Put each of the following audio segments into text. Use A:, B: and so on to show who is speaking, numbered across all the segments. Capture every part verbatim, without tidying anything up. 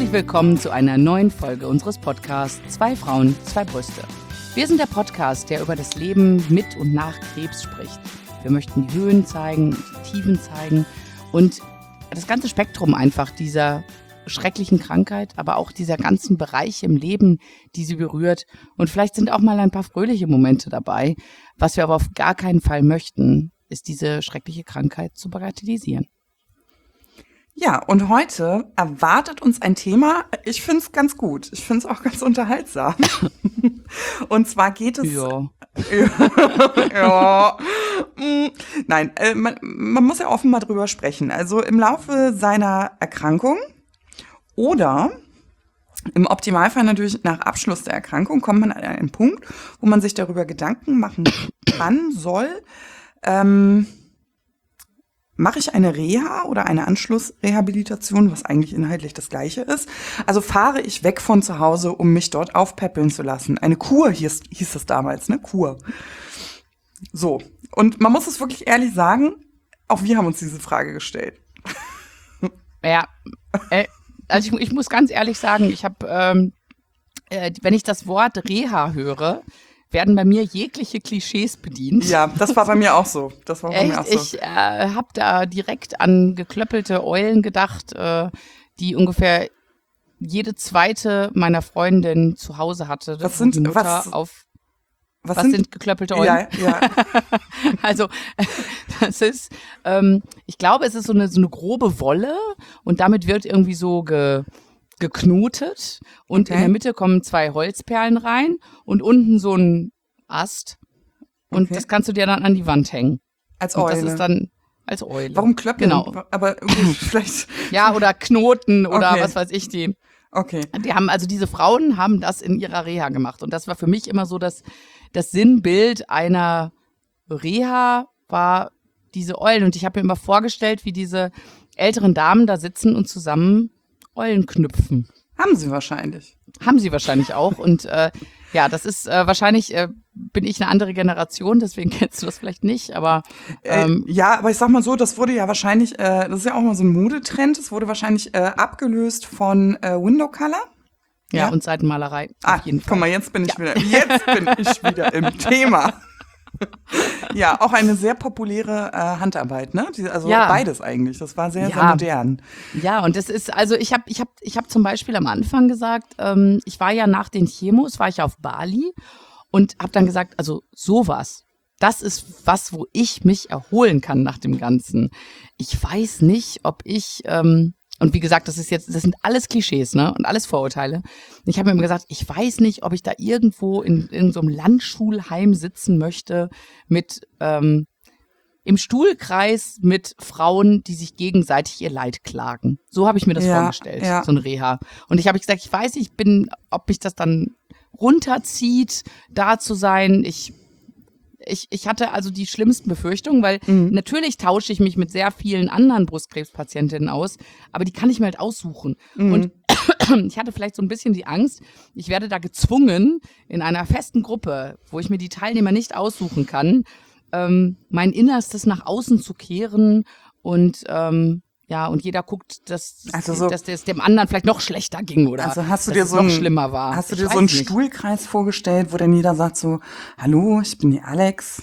A: Herzlich willkommen zu einer neuen Folge unseres Podcasts Zwei Frauen, zwei Brüste. Wir sind der Podcast, der über das Leben mit und nach Krebs spricht. Wir möchten die Höhen zeigen, die Tiefen zeigen und das ganze Spektrum einfach dieser schrecklichen Krankheit, aber auch dieser ganzen Bereiche im Leben, die sie berührt. Und vielleicht sind auch mal ein paar fröhliche Momente dabei. Was wir aber auf gar keinen Fall möchten, ist diese schreckliche Krankheit zu bagatellisieren.
B: Ja, und heute erwartet uns ein Thema, ich finde es ganz gut, ich finde es auch ganz unterhaltsam. Und zwar geht es...
A: Ja.
B: ja. Nein, äh, man, man muss ja offen mal drüber sprechen. Also im Laufe seiner Erkrankung oder im Optimalfall natürlich nach Abschluss der Erkrankung kommt man an einen Punkt, wo man sich darüber Gedanken machen kann, soll... Ähm, Mache ich eine Reha oder eine Anschlussrehabilitation, was eigentlich inhaltlich das Gleiche ist? Also fahre ich weg von zu Hause, um mich dort aufpäppeln zu lassen. Eine Kur hieß, hieß es damals, ne? Kur. So. Und man muss es wirklich ehrlich sagen, auch wir haben uns diese Frage gestellt.
A: Ja, äh, also ich, ich muss ganz ehrlich sagen, ich habe, ähm, äh, wenn ich das Wort Reha höre, werden bei mir jegliche Klischees bedient.
B: Ja, das war bei mir auch so. Das war bei
A: Echt?
B: mir auch so.
A: Ich äh, habe da direkt an geklöppelte Eulen gedacht, äh, die ungefähr jede zweite meiner Freundin zu Hause hatte.
B: Was sind,
A: die Mutter
B: was,
A: auf,
B: was,
A: was
B: sind,
A: sind geklöppelte Eulen?
B: Ja, ja.
A: Also das ist, ähm, ich glaube, es ist so eine, so eine grobe Wolle und damit wird irgendwie so ge geknotet und okay. In der Mitte kommen zwei Holzperlen rein und unten so ein Ast und okay. Das kannst du dir dann an die Wand hängen.
B: Als Eule.
A: Und das ist dann als Eule.
B: Warum Klöppeln?
A: Genau.
B: Aber okay, vielleicht.
A: Ja, oder Knoten oder
B: okay.
A: was weiß ich die.
B: Okay.
A: Die haben, also diese Frauen haben das in ihrer Reha gemacht und das war für mich immer so, dass das Sinnbild einer Reha war diese Eulen und ich habe mir immer vorgestellt, wie diese älteren Damen da sitzen und zusammen Eulen knüpfen.
B: Haben sie wahrscheinlich.
A: Haben sie wahrscheinlich auch. Und äh, ja, das ist äh, wahrscheinlich, äh, bin ich eine andere Generation, deswegen kennst du das vielleicht nicht, aber ähm,
B: äh, ja, aber ich sag mal so, das wurde ja wahrscheinlich, äh, das ist ja auch mal so ein Modetrend, das wurde wahrscheinlich äh, abgelöst von äh, Window Color.
A: Ja,
B: ja,
A: und Seitenmalerei.
B: Ah,
A: auf jeden Fall.
B: Guck mal, jetzt bin ich
A: ja.
B: wieder, jetzt bin ich wieder im Thema. Ja, auch eine sehr populäre äh, Handarbeit, ne? Die, also ja. Beides eigentlich. Das war sehr, ja. sehr modern.
A: Ja, und das ist, also ich habe ich hab, ich hab zum Beispiel am Anfang gesagt, ähm, ich war ja nach den Chemos, war ich auf Bali und habe dann gesagt, also sowas, das ist was, wo ich mich erholen kann nach dem Ganzen. Ich weiß nicht, ob ich, ähm, und wie gesagt, das ist jetzt, das sind alles Klischees, ne? Und alles Vorurteile. Ich habe mir immer gesagt, ich weiß nicht, ob ich da irgendwo in, in so einem Landschulheim sitzen möchte mit ähm, im Stuhlkreis mit Frauen, die sich gegenseitig ihr Leid klagen. So habe ich mir das
B: ja,
A: vorgestellt,
B: ja.
A: so ein Reha. Und ich habe gesagt, ich weiß nicht, ich bin, ob mich das dann runterzieht, da zu sein. Ich Ich, ich hatte also die schlimmsten Befürchtungen, weil mhm. natürlich tausche ich mich mit sehr vielen anderen Brustkrebspatientinnen aus, aber die kann ich mir halt aussuchen. Mhm. Und ich hatte vielleicht so ein bisschen die Angst, ich werde da gezwungen, in einer festen Gruppe, wo ich mir die Teilnehmer nicht aussuchen kann, ähm, mein Innerstes nach außen zu kehren und ähm, ja, und jeder guckt, dass,
B: also so,
A: dass es dem anderen vielleicht noch schlechter ging oder
B: also hast du
A: dass
B: dir
A: es
B: so
A: noch
B: ein,
A: schlimmer war.
B: Hast du
A: ich
B: dir so einen
A: nicht.
B: Stuhlkreis vorgestellt, wo dann jeder sagt so, hallo, ich bin die Alex,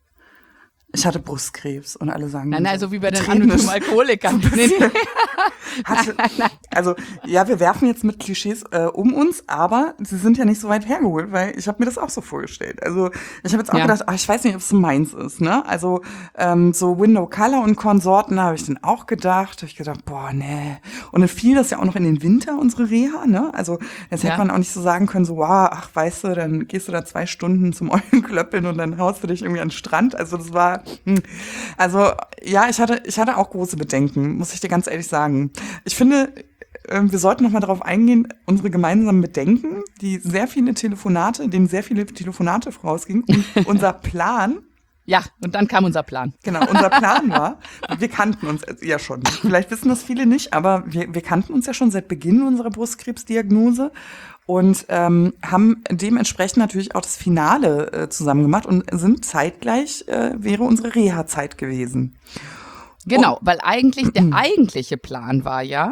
B: ich hatte Brustkrebs und alle sagen
A: Nein, nein,
B: so,
A: so wie bei den anonymen Alkoholikern.
B: So
A: nee, nee.
B: Hatte, nein, nein. Also ja, wir werfen jetzt mit Klischees äh, um uns, aber sie sind ja nicht so weit hergeholt, weil ich habe mir das auch so vorgestellt. Also ich habe jetzt auch
A: ja.
B: gedacht, ach, ich weiß nicht, ob es so meins ist, ne? Also ähm, so Window Color und Konsorten habe ich dann auch gedacht. Habe ich gedacht, boah, nee. Und dann fiel das ja auch noch in den Winter, unsere Reha, ne? Also jetzt ja. hätte man auch nicht so sagen können, so, wow, ach, weißt du, dann gehst du da zwei Stunden zum Eulenklöppeln und dann haust du dich irgendwie an den Strand. Also das war, hm. also ja, ich hatte, ich hatte auch große Bedenken, muss ich dir ganz ehrlich sagen. Ich finde, wir sollten noch mal darauf eingehen, unsere gemeinsamen Bedenken, die sehr viele Telefonate, denen sehr viele Telefonate vorausgingen. Und unser Plan.
A: Ja, und dann kam unser Plan.
B: Genau, unser Plan war, wir kannten uns ja schon. Vielleicht wissen das viele nicht, aber wir, wir kannten uns ja schon seit Beginn unserer Brustkrebsdiagnose und ähm, haben dementsprechend natürlich auch das Finale äh, zusammen gemacht und sind zeitgleich, äh, wäre unsere Reha-Zeit gewesen.
A: Genau, weil eigentlich der eigentliche Plan war ja,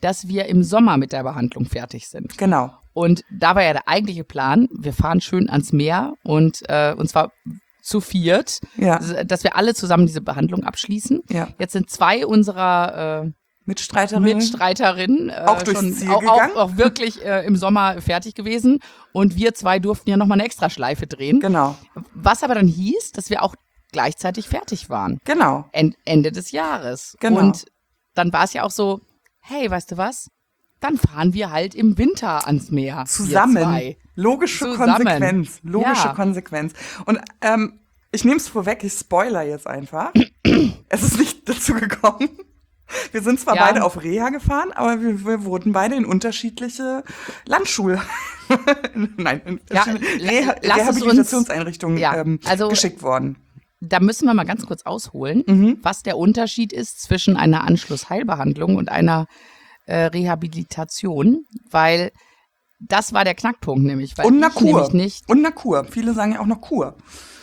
A: dass wir im Sommer mit der Behandlung fertig sind.
B: Genau.
A: Und da war ja der eigentliche Plan, wir fahren schön ans Meer und äh, und zwar zu viert,
B: Ja.
A: dass wir alle zusammen diese Behandlung abschließen.
B: Ja.
A: Jetzt sind zwei unserer äh,
B: Mitstreiterinnen.
A: Mitstreiterinnen äh,
B: Auch durchs
A: schon
B: Ziel
A: auch,
B: gegangen.
A: auch, auch wirklich äh, im Sommer fertig gewesen. Und wir zwei durften ja nochmal eine Extraschleife drehen.
B: Genau.
A: Was aber dann hieß, dass wir auch gleichzeitig fertig waren.
B: Genau.
A: End, Ende des Jahres.
B: Genau.
A: Und dann war es ja auch so, hey, weißt du was? Dann fahren wir halt im Winter ans Meer. wir
B: Zusammen.
A: zwei.
B: Logische
A: Zusammen.
B: Konsequenz. Logische
A: Ja.
B: Konsequenz. Und ähm, ich nehme es vorweg, ich spoiler jetzt einfach. Es ist nicht dazu gekommen. Wir sind zwar
A: Ja.
B: beide auf Reha gefahren, aber wir, wir wurden beide in unterschiedliche Landschulen, nein, in
A: Ja,
B: verschiedene
A: la-
B: Reha
A: lass es uns-
B: Rehabilitationseinrichtungen
A: Ja,
B: ähm,
A: also-
B: geschickt worden.
A: Da müssen wir mal ganz kurz ausholen,
B: Mhm.
A: was der Unterschied ist zwischen einer Anschlussheilbehandlung und einer äh, Rehabilitation, weil das war der Knackpunkt nämlich, weil
B: Und einer
A: ich nämlich
B: Kur.
A: nicht,
B: Und einer Kur. Viele sagen ja auch noch Kur.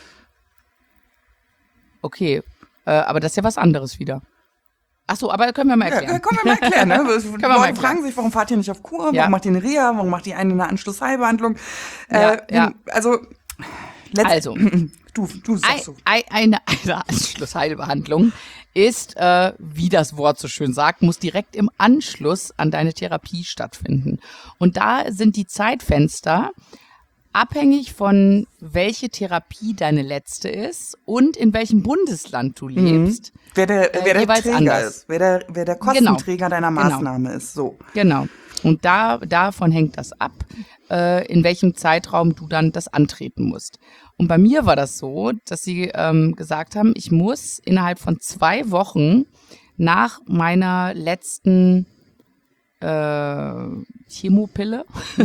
A: okay, äh, aber das ist ja was anderes wieder. Ach so, aber können wir mal
B: Ja,
A: erklären.
B: können wir mal erklären. Ne?
A: wir
B: Leute
A: mal erklären.
B: fragen sich, warum fahrt ihr nicht auf Kur? Warum
A: Ja.
B: macht ihr eine Reha? Warum macht ihr eine, eine Anschlussheilbehandlung?
A: Ja,
B: äh,
A: ja.
B: Also, letzt-
A: Also.
B: du, du
A: Ei-
B: sagst so.
A: ei- Eine, eine Anschlussheilbehandlung ist, äh, wie das Wort so schön sagt, muss direkt im Anschluss an deine Therapie stattfinden. Und da sind die Zeitfenster abhängig von welche Therapie deine letzte ist und in welchem Bundesland du lebst.
B: Wer der,
A: äh,
B: wer der
A: jeweils
B: Träger
A: anders.
B: ist, wer der, wer der Kostenträger deiner
A: Genau.
B: Maßnahme ist. So.
A: Genau. Und da, davon hängt das ab, äh, in welchem Zeitraum du dann das antreten musst. Und bei mir war das so, dass sie ähm, gesagt haben, ich muss innerhalb von zwei Wochen nach meiner letzten äh, Chemopille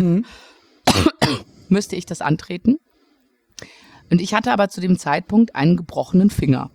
A: müsste ich das antreten. Und ich hatte aber zu dem Zeitpunkt einen gebrochenen Finger.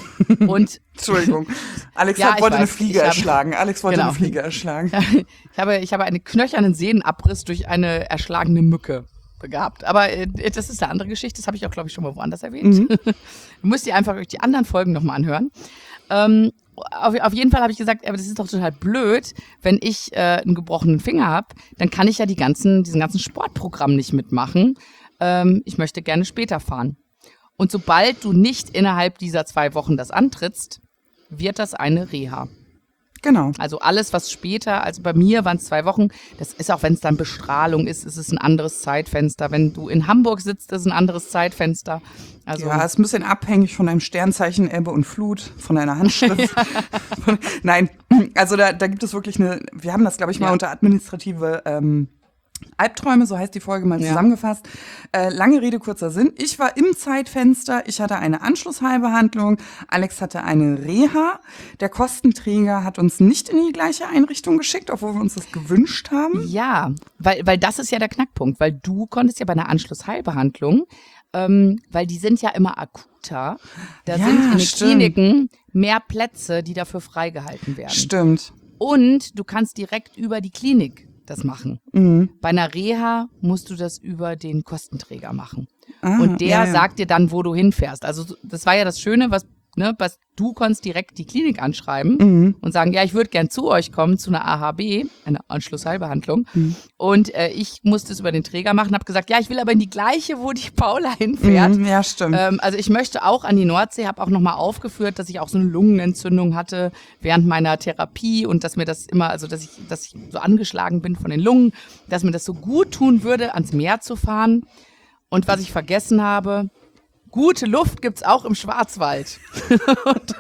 A: Und
B: Entschuldigung. Alex
A: Ja,
B: hat,
A: ich
B: wollte eine
A: weiß.
B: Fliege
A: Ich hab-
B: erschlagen. Alex wollte
A: Genau.
B: eine Fliege erschlagen.
A: ich habe, ich habe einen knöchernen Sehnenabriss durch eine erschlagene Mücke begabt. Aber äh, das ist eine andere Geschichte. Das habe ich auch, glaube ich, schon mal woanders erwähnt.
B: Mhm.
A: Du müsst ihr einfach euch die anderen Folgen nochmal anhören. Ähm, auf, auf jeden Fall habe ich gesagt, aber das ist doch total blöd, wenn ich äh, einen gebrochenen Finger habe, dann kann ich ja die ganzen, diesen ganzen Sportprogramm nicht mitmachen. Ähm, ich möchte gerne später fahren. Und sobald du nicht innerhalb dieser zwei Wochen das antrittst, wird das eine Reha.
B: Genau.
A: Also alles, was später, also bei mir waren es zwei Wochen, das ist auch, wenn es dann Bestrahlung ist, ist es ein anderes Zeitfenster. Wenn du in Hamburg sitzt, ist ein anderes Zeitfenster. Also
B: Ja, ist ein bisschen abhängig von deinem Sternzeichen Ebbe und Flut, von deiner Handschrift. Von- Nein, also da, da gibt es wirklich eine, wir haben das, glaube ich, mal
A: Ja.
B: unter administrative ähm, Albträume, so heißt die Folge mal
A: Ja.
B: zusammengefasst. Äh, lange Rede, kurzer Sinn. Ich war im Zeitfenster, ich hatte eine Anschlussheilbehandlung, Alex hatte eine Reha. Der Kostenträger hat uns nicht in die gleiche Einrichtung geschickt, obwohl wir uns das gewünscht haben.
A: ja, weil, weil das ist ja der Knackpunkt, weil du konntest ja bei einer Anschlussheilbehandlung, ähm, weil die sind ja immer akuter, da
B: Ja,
A: sind in den
B: stimmt.
A: Kliniken mehr Plätze, die dafür freigehalten werden.
B: Stimmt.
A: Und du kannst direkt über die Klinik das machen.
B: Mhm.
A: Bei einer Reha musst du das über den Kostenträger machen.
B: Ah,
A: Und der
B: ja, ja.
A: sagt dir dann, wo du hinfährst. Also das war ja das Schöne, was, ne, was du konntest direkt die Klinik anschreiben
B: Mhm.
A: und sagen, ja, ich würde gern zu euch kommen, zu einer A H B, einer Anschlussheilbehandlung. Und äh, ich musste es über den Träger machen, habe gesagt, ja, ich will aber in die gleiche, wo die Paula hinfährt.
B: Mhm, ja, stimmt.
A: Ähm, also ich möchte auch an die Nordsee, habe auch nochmal aufgeführt, dass ich auch so eine Lungenentzündung hatte während meiner Therapie und dass mir das immer, also dass ich, dass ich so angeschlagen bin von den Lungen, dass mir das so gut tun würde, ans Meer zu fahren. Und was ich vergessen habe, gute Luft gibt's auch im Schwarzwald. und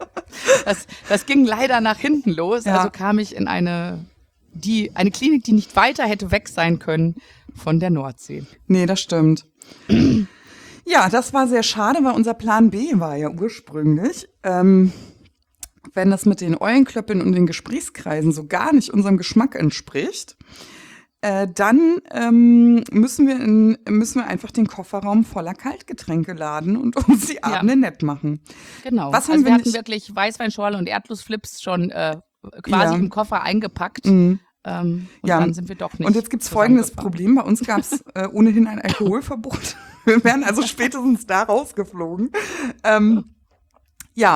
A: das, das ging leider nach hinten los.
B: Ja.
A: Also kam ich in eine, die, eine Klinik, die nicht weiter hätte weg sein können von der Nordsee.
B: Nee, das stimmt. Ja, das war sehr schade, weil unser Plan B war ja ursprünglich, ähm, wenn das mit den Eulenklöppeln und den Gesprächskreisen so gar nicht unserem Geschmack entspricht, äh, dann ähm, müssen wir in, müssen wir einfach den Kofferraum voller Kaltgetränke laden und uns die Abende nett machen.
A: Genau.
B: Was haben
A: also
B: wir
A: wir hatten
B: nicht-
A: wirklich Weißweinschorle und Erdnussflips schon äh, quasi
B: Ja.
A: im Koffer eingepackt.
B: Mhm.
A: Ähm, und
B: Ja.
A: dann sind wir doch nicht.
B: Und jetzt gibt's folgendes
A: zusammengefahren.
B: Problem. Bei uns gab's äh, ohnehin ein Alkoholverbot. Wir wären also spätestens da rausgeflogen. Ähm, ja,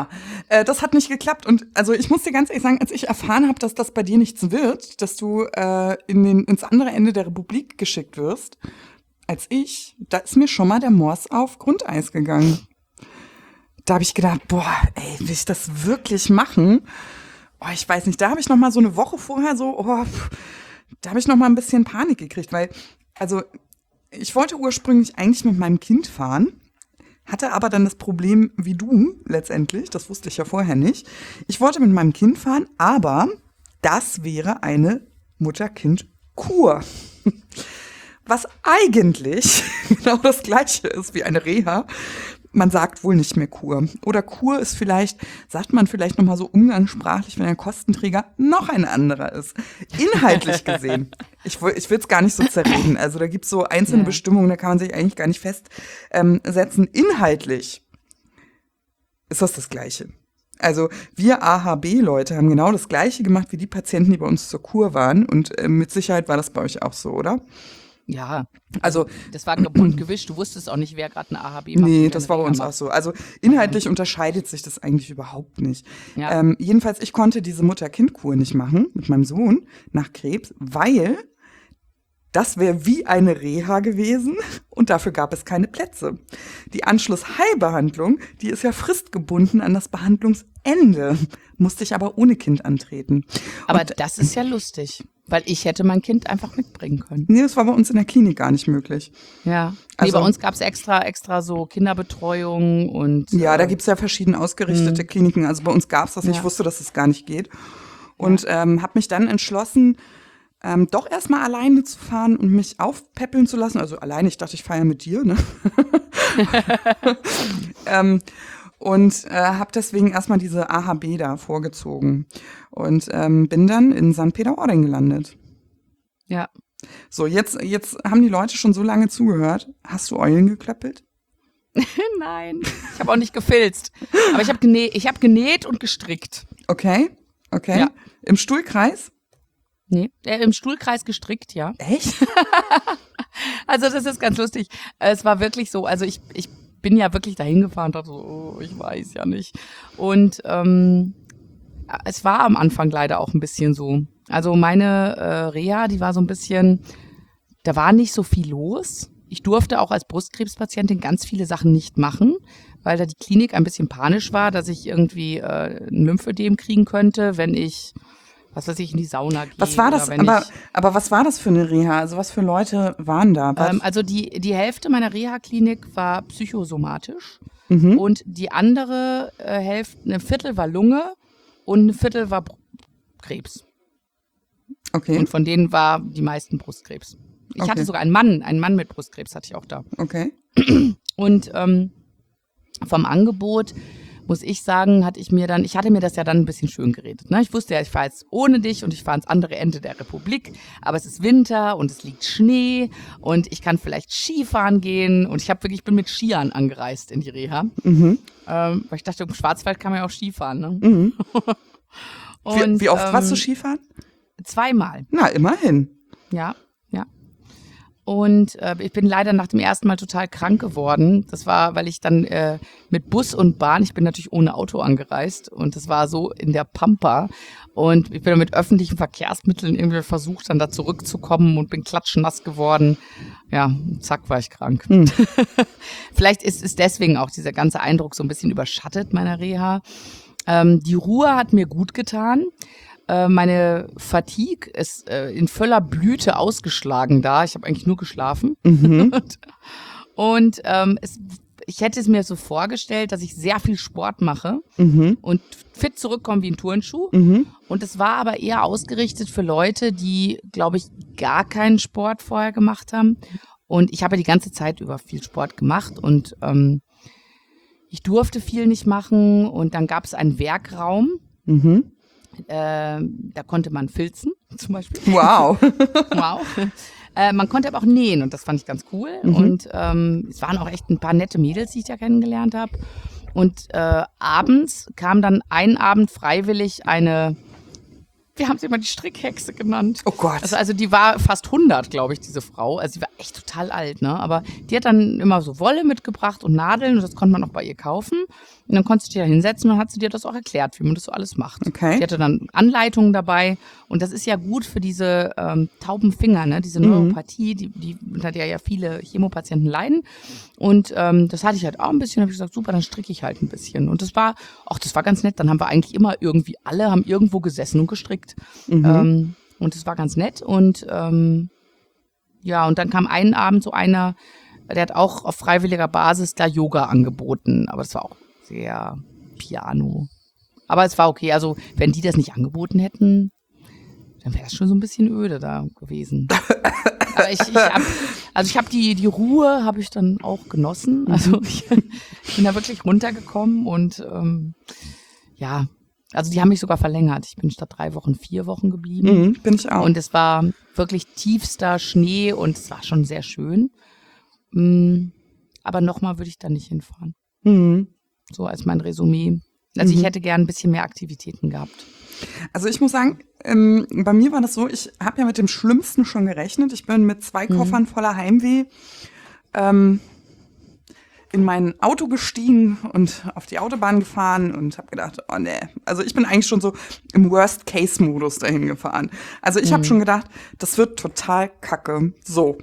B: Äh, das hat nicht geklappt. Und also ich muss dir ganz ehrlich sagen, als ich erfahren habe, dass das bei dir nichts wird, dass du äh, in den, ins andere Ende der Republik geschickt wirst, als ich, da ist mir schon mal der Mors auf Grundeis gegangen. Da habe ich gedacht, boah, ey, will ich das wirklich machen? Oh, ich weiß nicht, da habe ich noch mal so eine Woche vorher so, oh, da habe ich noch mal ein bisschen Panik gekriegt, weil, also ich wollte ursprünglich eigentlich mit meinem Kind fahren, hatte aber dann das Problem wie du letztendlich, das wusste ich ja vorher nicht. Ich wollte mit meinem Kind fahren, aber das wäre eine Mutter-Kind-Kur. Was eigentlich genau das Gleiche ist wie eine Reha. Man sagt wohl nicht mehr Kur. Oder Kur ist vielleicht, sagt man vielleicht nochmal so umgangssprachlich, wenn der Kostenträger noch ein anderer ist. Inhaltlich gesehen. Ich, ich will es gar nicht so zerreden. Also da gibt es so einzelne ja. Bestimmungen, da kann man sich eigentlich gar nicht festsetzen. Ähm, Inhaltlich ist das das Gleiche. Also wir A H B-Leute haben genau das Gleiche gemacht wie die Patienten, die bei uns zur Kur waren. Und äh, mit Sicherheit war das bei euch auch so, oder?
A: Ja, also das war bunt gewischt. Du wusstest auch nicht, wer gerade eine A H B macht.
B: Nee, das war bei uns macht. auch so. Also inhaltlich ja. unterscheidet sich das eigentlich überhaupt nicht. Ja. Ähm, jedenfalls, ich konnte diese Mutter-Kind-Kur nicht machen mit meinem Sohn nach Krebs, weil das wäre wie eine Reha gewesen und dafür gab es keine Plätze. Die Anschlussheilbehandlung, die ist ja fristgebunden an das Behandlungsende, musste ich aber ohne Kind antreten.
A: Aber
B: und,
A: das ist ja lustig. Weil ich hätte mein Kind einfach mitbringen können.
B: Nee, das war bei uns in der Klinik gar nicht möglich.
A: Ja, nee,
B: also,
A: bei uns gab es extra extra so Kinderbetreuung und
B: ja,
A: äh,
B: da gibt's ja verschieden ausgerichtete mh. Kliniken. Also bei uns gab's das nicht. Ja. Ich wusste, dass es gar nicht geht. Und ja. ähm, habe mich dann entschlossen, ähm, doch erstmal alleine zu fahren und mich aufpäppeln zu lassen. Also alleine, ich dachte, ich fahre ja mit dir, ne? ähm, Und äh, habe deswegen erstmal diese A H B da vorgezogen. Und ähm, bin dann in Sankt Peter-Ording gelandet.
A: Ja.
B: So, jetzt, jetzt haben die Leute schon so lange zugehört. Hast du Eulen geklöppelt?
A: Nein, ich habe auch nicht gefilzt. Aber ich habe genäht, ich hab genäht und gestrickt.
B: Okay, okay. Ja. Im Stuhlkreis?
A: Nee, äh, im Stuhlkreis gestrickt, ja.
B: Echt?
A: Also das ist ganz lustig. Es war wirklich so, also ich, ich bin ja wirklich dahin gefahren und dachte so, oh, ich weiß ja nicht. Und ähm, es war am Anfang leider auch ein bisschen so. Also meine äh, Reha, die war so ein bisschen, da war nicht so viel los. Ich durfte auch als Brustkrebspatientin ganz viele Sachen nicht machen, weil da die Klinik ein bisschen panisch war, dass ich irgendwie äh, ein Lymphödem kriegen könnte, wenn ich, was weiß ich, in die Sauna gehe.
B: Was war das? Aber, aber was war das für eine Reha? Also was für Leute waren da?
A: Ähm, also die, die Hälfte meiner Reha-Klinik war psychosomatisch mhm. und die andere äh, Hälfte, ein Viertel war Lunge und ein Viertel war Krebs.
B: Okay.
A: Und von denen war die meisten Brustkrebs. Ich
B: okay.
A: hatte sogar einen Mann, einen Mann mit Brustkrebs hatte ich auch da.
B: Okay.
A: Und ähm, vom Angebot muss ich sagen, hatte ich mir dann, ich hatte mir das ja dann ein bisschen schön geredet. Ne? Ich wusste ja, ich fahre jetzt ohne dich und ich fahre ans andere Ende der Republik, aber es ist Winter und es liegt Schnee und ich kann vielleicht Skifahren gehen und ich habe wirklich, ich bin mit Skiern angereist in die Reha. Mhm. Ähm, weil ich dachte, im Schwarzwald kann man ja auch Skifahren. Ne?
B: Mhm. und, wie, wie oft ähm, warst du Skifahren?
A: Zweimal.
B: Na, immerhin.
A: Ja, ja. Und äh, ich bin leider nach dem ersten Mal total krank geworden. Das war, weil ich dann äh, mit Bus und Bahn, ich bin natürlich ohne Auto angereist und das war so in der Pampa. Und ich bin dann mit öffentlichen Verkehrsmitteln irgendwie versucht, dann da zurückzukommen und bin klatschnass geworden. Ja, zack, war ich krank. Hm. Vielleicht ist es deswegen auch dieser ganze Eindruck so ein bisschen überschattet meiner Reha. Ähm, die Ruhe hat mir gut getan. Meine Fatigue ist äh, in voller Blüte ausgeschlagen da. Ich habe eigentlich nur geschlafen. Mhm. und und ähm, es, ich hätte es mir so vorgestellt, dass ich sehr viel Sport mache mhm. und fit zurückkomme wie ein Turnschuh. Mhm. Und es war aber eher ausgerichtet für Leute, die, glaube ich, gar keinen Sport vorher gemacht haben. Und ich habe die ganze Zeit über viel Sport gemacht und ähm, ich durfte viel nicht machen. Und dann gab es einen Werkraum. Mhm. Äh, da konnte man filzen, zum Beispiel.
B: Wow.
A: wow. Äh, man konnte aber auch nähen und das fand ich ganz cool. Mhm. Und ähm, es waren auch echt ein paar nette Mädels, die ich da kennengelernt habe. Und äh, abends kam dann einen Abend freiwillig eine wir haben sie immer die Strickhexe genannt.
B: Oh Gott.
A: Also, also die war fast hundert, glaube ich, diese Frau. Also sie war echt total alt, ne? Aber die hat dann immer so Wolle mitgebracht und Nadeln und das konnte man auch bei ihr kaufen. Und dann konntest du dich da hinsetzen und hat sie dir das auch erklärt, wie man das so alles macht.
B: Okay.
A: Die hatte dann Anleitungen dabei und das ist ja gut für diese ähm, tauben Finger, ne? Diese Neuropathie, die, die unter der ja viele Chemopatienten leiden. Und ähm, das hatte ich halt auch ein bisschen. Da habe ich gesagt, super, dann stricke ich halt ein bisschen. Und das war, ach, das war ganz nett. Dann haben wir eigentlich immer irgendwie alle haben irgendwo gesessen und gestrickt. Mhm. Ähm, und das war ganz nett. Und ähm, ja, und dann kam einen Abend so einer, der hat auch auf freiwilliger Basis da Yoga angeboten. Aber das war auch sehr Piano. Aber es war okay. Also, wenn die das nicht angeboten hätten, dann wäre es schon so ein bisschen öde da gewesen. Aber ich, ich hab, also ich habe die, die Ruhe habe ich dann auch genossen. Also ich, ich bin da wirklich runtergekommen und ähm, ja, also die haben mich sogar verlängert. Ich bin statt drei Wochen vier Wochen geblieben.
B: Mhm, bin ich auch.
A: Und es war wirklich tiefster Schnee und es war schon sehr schön. Mhm. Aber nochmal würde ich da nicht hinfahren.
B: Mhm.
A: So als mein Resümee. Also
B: Mhm.
A: ich hätte gern ein bisschen mehr Aktivitäten gehabt.
B: Also ich muss sagen, ähm, bei mir war das so, ich habe ja mit dem Schlimmsten schon gerechnet. Ich bin mit zwei Koffern voller Heimweh ähm, in mein Auto gestiegen und auf die Autobahn gefahren und habe gedacht, oh nee. Also ich bin eigentlich schon so im Worst-Case-Modus dahin gefahren. Also ich habe schon gedacht, das wird total kacke. So.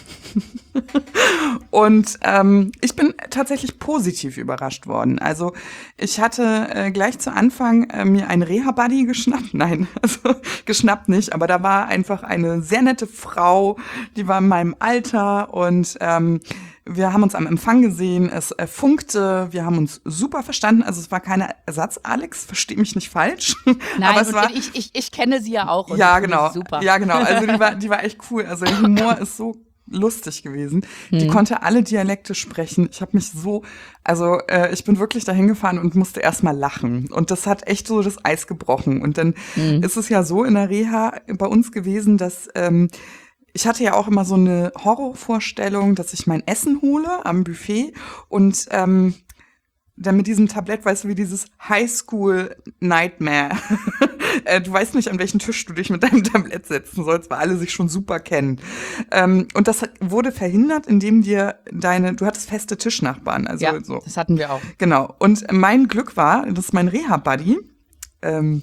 B: Und ähm, ich bin tatsächlich positiv überrascht worden. Also ich hatte äh, gleich zu Anfang äh, mir einen Reha-Buddy geschnappt. Nein, also geschnappt nicht, aber da war einfach eine sehr nette Frau, die war in meinem Alter und ähm, wir haben uns am Empfang gesehen, es äh, funkte, wir haben uns super verstanden. Also es war keine Ersatz-Alex, versteh mich nicht falsch.
A: Nein,
B: aber es
A: und
B: war,
A: ich, ich, ich kenne sie ja auch. Und
B: ja,
A: ich finde
B: genau.
A: sie super.
B: Ja, genau. Also die war, die war echt cool. Also der Humor ist so lustig gewesen. Die
A: Mhm.
B: konnte alle Dialekte sprechen. Ich habe mich so, also äh, ich bin wirklich dahin gefahren und musste erstmal lachen. Und das hat echt so das Eis gebrochen. Und dann
A: Mhm.
B: ist es ja so in der Reha bei uns gewesen, dass ähm, ich hatte ja auch immer so eine Horrorvorstellung, dass ich mein Essen hole am Buffet und ähm, dann mit diesem Tablett, weißt du, wie dieses Highschool-Nightmare. äh, du weißt nicht, an welchen Tisch du dich mit deinem Tablett setzen sollst, weil alle sich schon super kennen. Ähm, und das hat, wurde verhindert, indem dir deine, du hattest feste Tischnachbarn. Also
A: Ja,
B: so.
A: das hatten wir auch.
B: Genau. Und mein Glück war, dass mein Reha-Buddy ähm,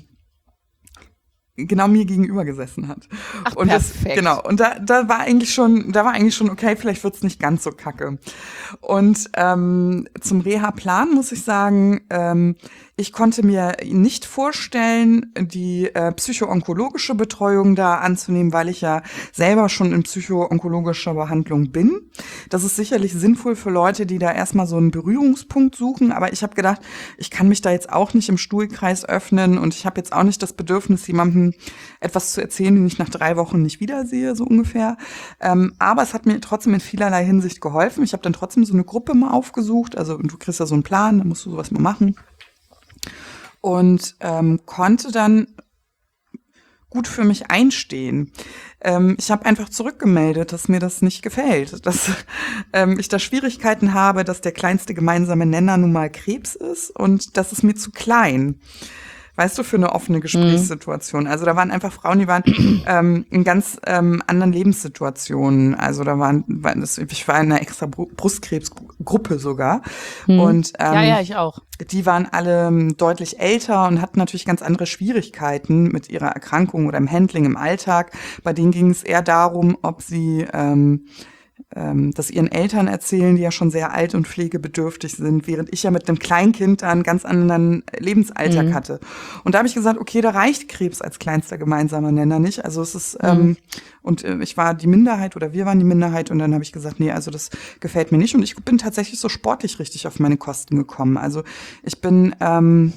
B: genau mir gegenüber gesessen hat.
A: Ach,
B: und das,
A: perfekt.
B: genau. Und da, da war eigentlich schon, da war eigentlich schon okay, vielleicht wird's nicht ganz so kacke. Und ähm, zum Reha-Plan muss ich sagen, ähm, ich konnte mir nicht vorstellen, die äh, psycho-onkologische Betreuung da anzunehmen, weil ich ja selber schon in psycho-onkologischer Behandlung bin. Das ist sicherlich sinnvoll für Leute, die da erstmal so einen Berührungspunkt suchen. Aber ich habe gedacht, ich kann mich da jetzt auch nicht im Stuhlkreis öffnen und ich habe jetzt auch nicht das Bedürfnis, jemandem etwas zu erzählen, den ich nach drei Wochen nicht wiedersehe, so ungefähr. Ähm, aber es hat mir trotzdem in vielerlei Hinsicht geholfen. Ich habe dann trotzdem so eine Gruppe mal aufgesucht. Also du kriegst ja so einen Plan, da musst du sowas mal machen. Und ähm, konnte dann gut für mich einstehen. Ähm, ich habe einfach zurückgemeldet, dass mir das nicht gefällt, dass ähm, ich da Schwierigkeiten habe, dass der kleinste gemeinsame Nenner nun mal Krebs ist und das ist mir zu klein. Weißt du, für eine offene Gesprächssituation. Also da waren einfach Frauen, die waren ähm, in ganz ähm, anderen Lebenssituationen. Also da waren, waren das, ich war in einer extra Brustkrebsgruppe sogar.
A: Mhm.
B: Und ähm,
A: Ja, ja, ich auch.
B: die waren alle ähm, deutlich älter und hatten natürlich ganz andere Schwierigkeiten mit ihrer Erkrankung oder im Handling im Alltag. Bei denen ging es eher darum, ob sie ähm, ähm, das ihren Eltern erzählen, die ja schon sehr alt und pflegebedürftig sind, während ich ja mit einem Kleinkind da einen ganz anderen Lebensalltag
A: Mhm.
B: hatte. Und da habe ich gesagt, okay, da reicht Krebs als kleinster gemeinsamer Nenner nicht. Also es ist,
A: Mhm.
B: ähm, und äh, ich war die Minderheit oder wir waren die Minderheit und dann habe ich gesagt, nee, also das gefällt mir nicht. Und ich bin tatsächlich so sportlich richtig auf meine Kosten gekommen. Also ich bin ähm,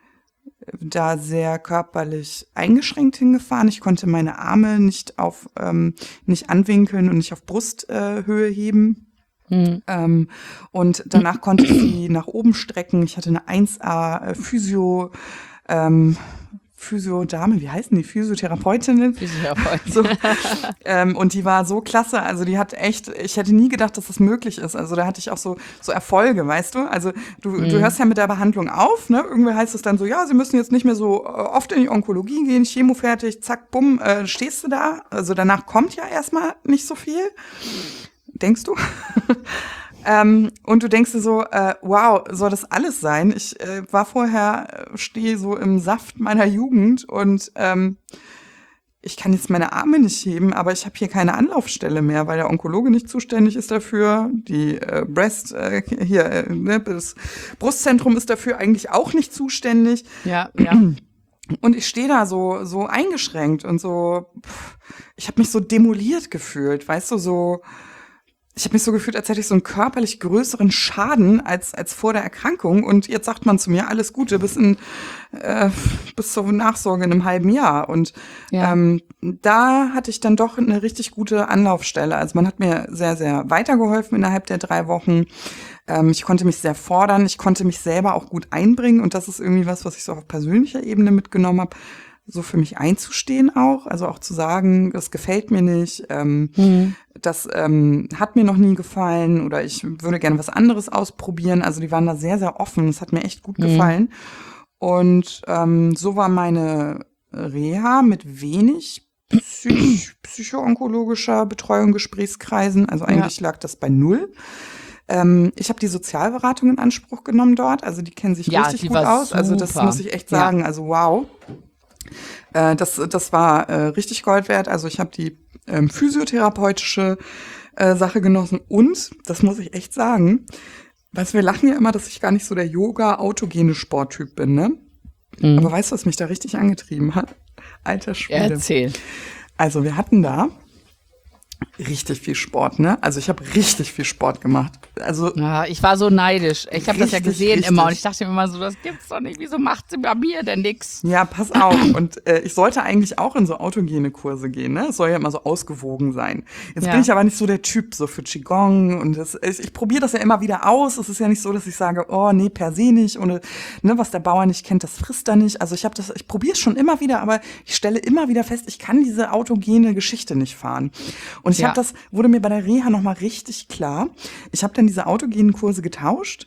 B: da sehr körperlich eingeschränkt hingefahren. Ich konnte meine Arme nicht auf ähm, nicht anwinkeln und nicht auf Brusthöhe äh, heben.
A: Mhm.
B: Ähm, und danach konnte ich sie nach oben strecken. Ich hatte eine eins A äh, Physio, ähm, Physiodame, wie heißen die? Physiotherapeutinnen.
A: Physiotherapeut.
B: So, ähm, und die war so klasse, also die hat echt, ich hätte nie gedacht, dass das möglich ist. Also da hatte ich auch so, so Erfolge, weißt du? Also du, mhm. du hörst ja mit der Behandlung auf, ne? Irgendwie heißt es dann so, ja, sie müssen jetzt nicht mehr so oft in die Onkologie gehen, Chemo fertig, zack, bumm, äh, stehst du da. Also danach kommt ja erstmal nicht so viel. Denkst du? Ähm, und du denkst dir so, äh, wow, soll das alles sein? Ich äh, war vorher, äh, stehe so im Saft meiner Jugend und ähm, ich kann jetzt meine Arme nicht heben, aber ich habe hier keine Anlaufstelle mehr, weil der Onkologe nicht zuständig ist dafür. Die äh, Breast, äh, hier, äh, ne, das Brustzentrum ist dafür eigentlich auch nicht zuständig.
A: Ja, ja.
B: Und ich stehe da so so eingeschränkt und so, pff, ich habe mich so demoliert gefühlt, weißt du, so. Ich habe mich so gefühlt, als hätte ich so einen körperlich größeren Schaden als als vor der Erkrankung. Und jetzt sagt man zu mir, alles Gute bis in äh, bis zur Nachsorge in einem halben Jahr. Und ja. ähm, da hatte ich dann doch eine richtig gute Anlaufstelle. Also man hat mir sehr, sehr weitergeholfen innerhalb der drei Wochen. Ähm, ich konnte mich sehr fordern. Ich konnte mich selber auch gut einbringen. Und das ist irgendwie was, was ich so auf persönlicher Ebene mitgenommen habe. So für mich einzustehen auch, also auch zu sagen, das gefällt mir nicht, ähm, mhm. das ähm, hat mir noch nie gefallen oder ich würde gerne was anderes ausprobieren. Also die waren da sehr, sehr offen, es hat mir echt gut mhm. gefallen. Und ähm, so war meine Reha mit wenig psych- psycho-onkologischer Betreuung, Gesprächskreisen, also eigentlich ja. lag das bei null. Ähm, ich habe die Sozialberatung in Anspruch genommen dort, also die kennen sich
A: ja,
B: richtig gut aus, super. Also das muss ich echt sagen, ja. also wow. Äh, das, das war äh, richtig Gold wert. Also ich habe die ähm, physiotherapeutische äh, Sache genossen und, das muss ich echt sagen, weißt, wir lachen ja immer, dass ich gar nicht so der Yoga-autogene Sporttyp bin, ne? Mhm. Aber weißt du, was mich da richtig angetrieben hat? Alter Schwede.
A: Erzähl.
B: Also wir hatten da richtig viel Sport, ne? Also ich habe richtig viel Sport gemacht. Also
A: ja, ich war so neidisch. Ich habe das ja gesehen
B: richtig.
A: immer und ich dachte mir immer so, das gibt's doch nicht. Wieso macht sie bei mir denn nix?
B: Ja, pass auf. Und äh, ich sollte eigentlich auch in so autogene Kurse gehen, ne? Es soll ja immer so ausgewogen sein. Jetzt ja. bin ich aber nicht so der Typ so für Qigong und das, ich, ich probiere das ja immer wieder aus. Es ist ja nicht so, dass ich sage, oh nee, per se nicht und ne, was der Bauer nicht kennt, das frisst er nicht. Also ich habe das, ich probiere es schon immer wieder, aber ich stelle immer wieder fest, ich kann diese autogene Geschichte nicht fahren. Und ich ja. habe das, wurde mir bei der Reha nochmal richtig klar. Ich habe dann diese autogenen Kurse getauscht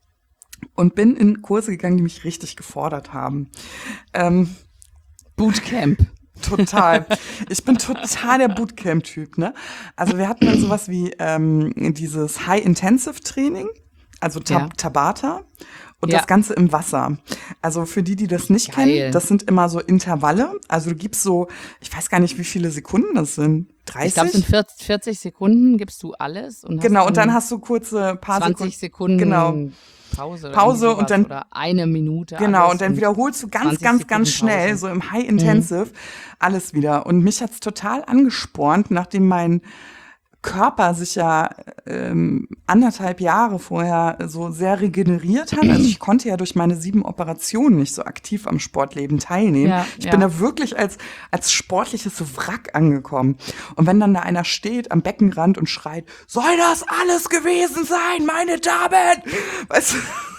B: und bin in Kurse gegangen, die mich richtig gefordert haben. Ähm,
A: Bootcamp.
B: Total. Ich bin total der Bootcamp-Typ, ne? Also wir hatten dann sowas wie ähm, dieses High-Intensive-Training, also Tab- ja. Tabata. Und ja. das Ganze im Wasser. Also für die, die das nicht Geil. kennen, das sind immer so Intervalle. Also du gibst so, ich weiß gar nicht, wie viele Sekunden das sind. dreißig?
A: Ich glaube, es sind vierzig, vierzig Sekunden gibst du alles. Und hast
B: genau, und dann hast du kurze paar
A: zwanzig Sekunden.
B: Genau.
A: Pause, oder,
B: Pause und dann
A: oder eine Minute.
B: Genau, und dann und wiederholst du ganz, ganz, Sekunden ganz schnell, Pause. So im High Intensive, mhm. alles wieder. Und mich hat's total angespornt, nachdem mein Körper sich ja ähm, anderthalb Jahre vorher so sehr regeneriert hat. Also ich konnte ja durch meine sieben Operationen nicht so aktiv am Sportleben teilnehmen. Ja, ich ja. bin da wirklich als als sportliches Wrack angekommen. Und wenn dann da einer steht am Beckenrand und schreit, soll das alles gewesen sein, meine Damen? Weißt du?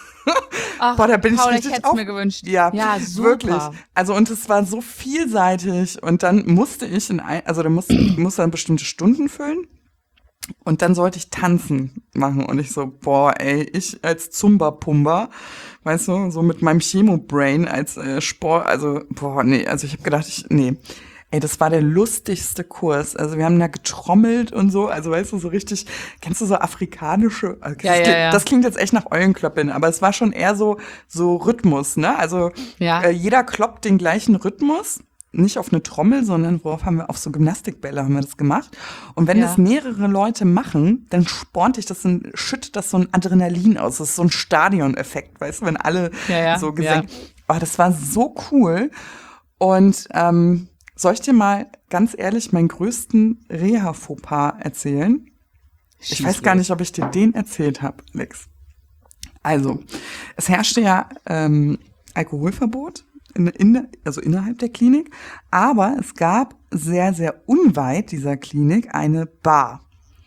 A: Ach, Boah, da bin Paul, ich richtig ich hätte es mir gewünscht.
B: Ja,
A: ja, super.
B: Wirklich. Also und es war so vielseitig und dann musste ich in ein, also da musste musste dann bestimmte Stunden füllen. Und dann sollte ich tanzen machen und ich so, boah, ey, ich als Zumba-Pumba, weißt du, so mit meinem Chemo-Brain als äh, Sport, also, boah, nee, also ich habe gedacht, ich, nee, ey, das war der lustigste Kurs, also wir haben da getrommelt und so, also weißt du, so richtig, kennst du so afrikanische, also,
A: ja,
B: das,
A: ja,
B: klingt,
A: ja.
B: das klingt jetzt echt nach Eulenklöppeln, aber es war schon eher so, so Rhythmus, ne, also
A: ja.
B: äh, jeder kloppt den gleichen Rhythmus. Nicht auf eine Trommel, sondern worauf haben wir auf so Gymnastikbälle haben wir das gemacht. Und wenn ja. das mehrere Leute machen, dann spornt dich das, ein, schüttet das so ein Adrenalin aus. Das ist so ein Stadioneffekt, weißt du, wenn alle
A: ja, ja.
B: so gesenkt. Ja. Oh, das war so cool. Und ähm, soll ich dir mal ganz ehrlich meinen größten Reha-Fauxpas erzählen? Schieß ich weiß gar nicht, ob ich dir den erzählt habe, Alex. Also, es herrschte ja ähm, Alkoholverbot. In, in, also innerhalb der Klinik, aber es gab sehr, sehr unweit dieser Klinik eine Bar.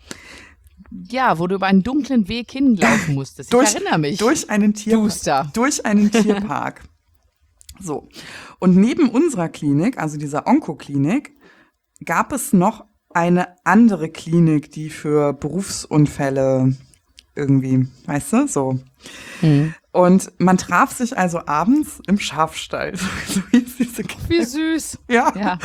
A: Ja, wo du über einen dunklen Weg hinlaufen musstest. Ich
B: durch,
A: erinnere mich.
B: Durch einen Tierpark.
A: Duster.
B: Durch einen Tierpark. So. Und neben unserer Klinik, also dieser Onkoklinik, gab es noch eine andere Klinik, die für Berufsunfälle irgendwie, weißt du, so.
A: Mhm.
B: Und man traf sich also abends im Schafstall. So hieß diese Klinik.
A: Wie süß.
B: Ja.
A: Ja.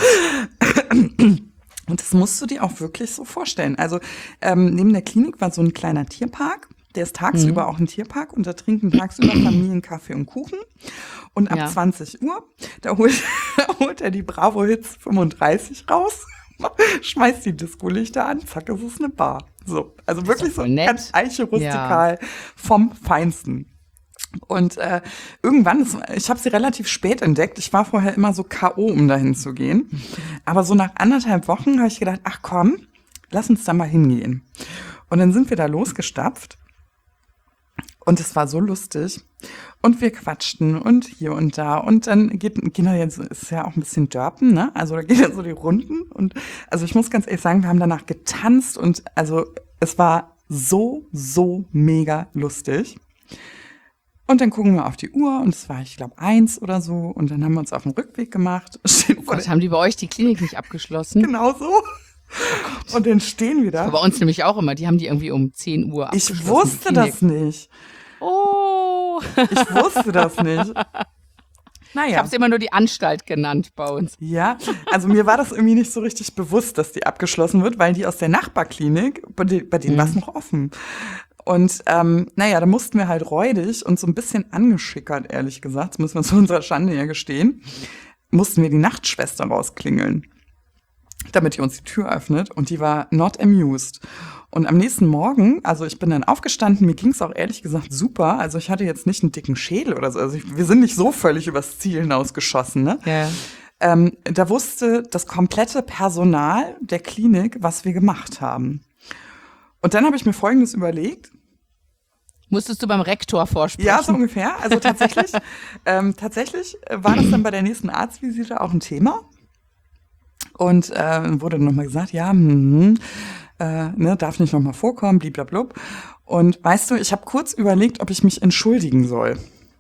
B: Und das musst du dir auch wirklich so vorstellen. Also ähm, neben der Klinik war so ein kleiner Tierpark. Der ist tagsüber
A: Mhm.
B: auch ein Tierpark und da trinken tagsüber Familien Kaffee und Kuchen. Und ab
A: Ja.
B: zwanzig Uhr, da holt, holt er die Bravo Hits fünfunddreißig raus, schmeißt die Disco-Lichter an, zack, es ist eine Bar. So, also wirklich
A: doch
B: so
A: voll nett.
B: ganz eiche rustikal vom Feinsten. Und äh, irgendwann, ist, ich habe sie relativ spät entdeckt. Ich war vorher immer so K O, um dahin zu gehen. Aber so nach anderthalb Wochen habe ich gedacht, ach komm, lass uns da mal hingehen. Und dann sind wir da losgestapft. Und es war so lustig. Und wir quatschten und hier und da. Und dann geht, gehen da jetzt, ist ja auch ein bisschen Dörpen, ne? Also da gehen ja so die Runden. Und also ich muss ganz ehrlich sagen, wir haben danach getanzt und also es war so, so mega lustig. Und dann gucken wir auf die Uhr und es war, ich glaube, eins oder so. Und dann haben wir uns auf den Rückweg gemacht. Stehen vor
A: Was
B: der-
A: haben die bei euch die Klinik nicht abgeschlossen?
B: Genau so. Und dann stehen wir da.
A: Bei uns nämlich auch immer. Die haben die irgendwie um zehn Uhr abgeschlossen.
B: Ich wusste
A: die Klinik.
B: das nicht.
A: Oh.
B: Ich wusste das nicht.
A: Ich
B: Naja.
A: habe es immer nur die Anstalt genannt bei uns.
B: Ja, also mir war das irgendwie nicht so richtig bewusst, dass die abgeschlossen wird, weil die aus der Nachbarklinik, bei, de, bei denen
A: Mhm.
B: war es noch offen. Und ähm, naja, da mussten wir halt räudig und so ein bisschen angeschickert, ehrlich gesagt, das müssen wir zu unserer Schande ja gestehen, mussten wir die Nachtschwester rausklingeln, damit die uns die Tür öffnet. Und die war not amused. Und am nächsten Morgen, also ich bin dann aufgestanden, mir ging es auch ehrlich gesagt super. Also ich hatte jetzt nicht einen dicken Schädel oder so. Also ich, wir sind nicht so völlig übers Ziel hinausgeschossen, ne?
A: Ja.
B: Ähm, da wusste das komplette Personal der Klinik, was wir gemacht haben. Und dann habe ich mir Folgendes überlegt.
A: Musstest du beim Rektor vorsprechen?
B: Ja, so ungefähr. Also tatsächlich, ähm, tatsächlich war das dann bei der nächsten Arztvisite auch ein Thema. Und äh, wurde dann nochmal gesagt, ja, hm, äh, ne, darf nicht nochmal vorkommen, bliblablub. Und weißt du, ich habe kurz überlegt, ob ich mich entschuldigen soll.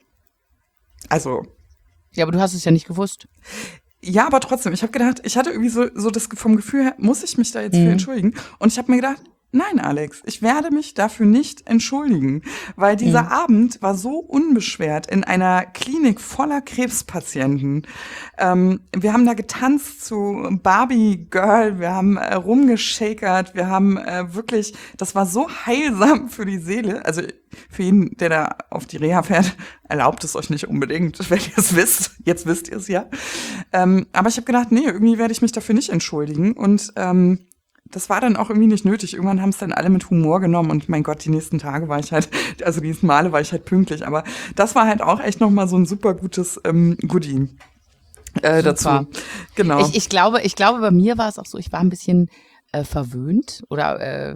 B: Also,
A: Ja, aber du hast es ja nicht gewusst.
B: ja, aber trotzdem, ich habe gedacht, ich hatte irgendwie so, so das vom Gefühl her, muss ich mich da jetzt für
A: Mhm.
B: entschuldigen? Und ich habe mir gedacht, nein, Alex, ich werde mich dafür nicht entschuldigen, weil dieser
A: Mhm.
B: Abend war so unbeschwert in einer Klinik voller Krebspatienten. Ähm, wir haben da getanzt zu Barbie Girl, wir haben äh, rumgeschakert, wir haben äh, wirklich, das war so heilsam für die Seele. Also für jeden, der da auf die Reha fährt, erlaubt es euch nicht unbedingt, wenn ihr es wisst. Jetzt wisst ihr es ja. Ähm, aber ich habe gedacht, nee, irgendwie werde ich mich dafür nicht entschuldigen. Und ähm, das war dann auch irgendwie nicht nötig. Irgendwann haben es dann alle mit Humor genommen und mein Gott, die nächsten Tage war ich halt, also die nächsten Male war ich halt pünktlich. Aber das war halt auch echt nochmal so ein super gutes ähm, Goodie äh, dazu.
A: Super.
B: Genau.
A: Ich, ich glaube, ich glaube, bei mir war es auch so, ich war ein bisschen äh, verwöhnt oder äh,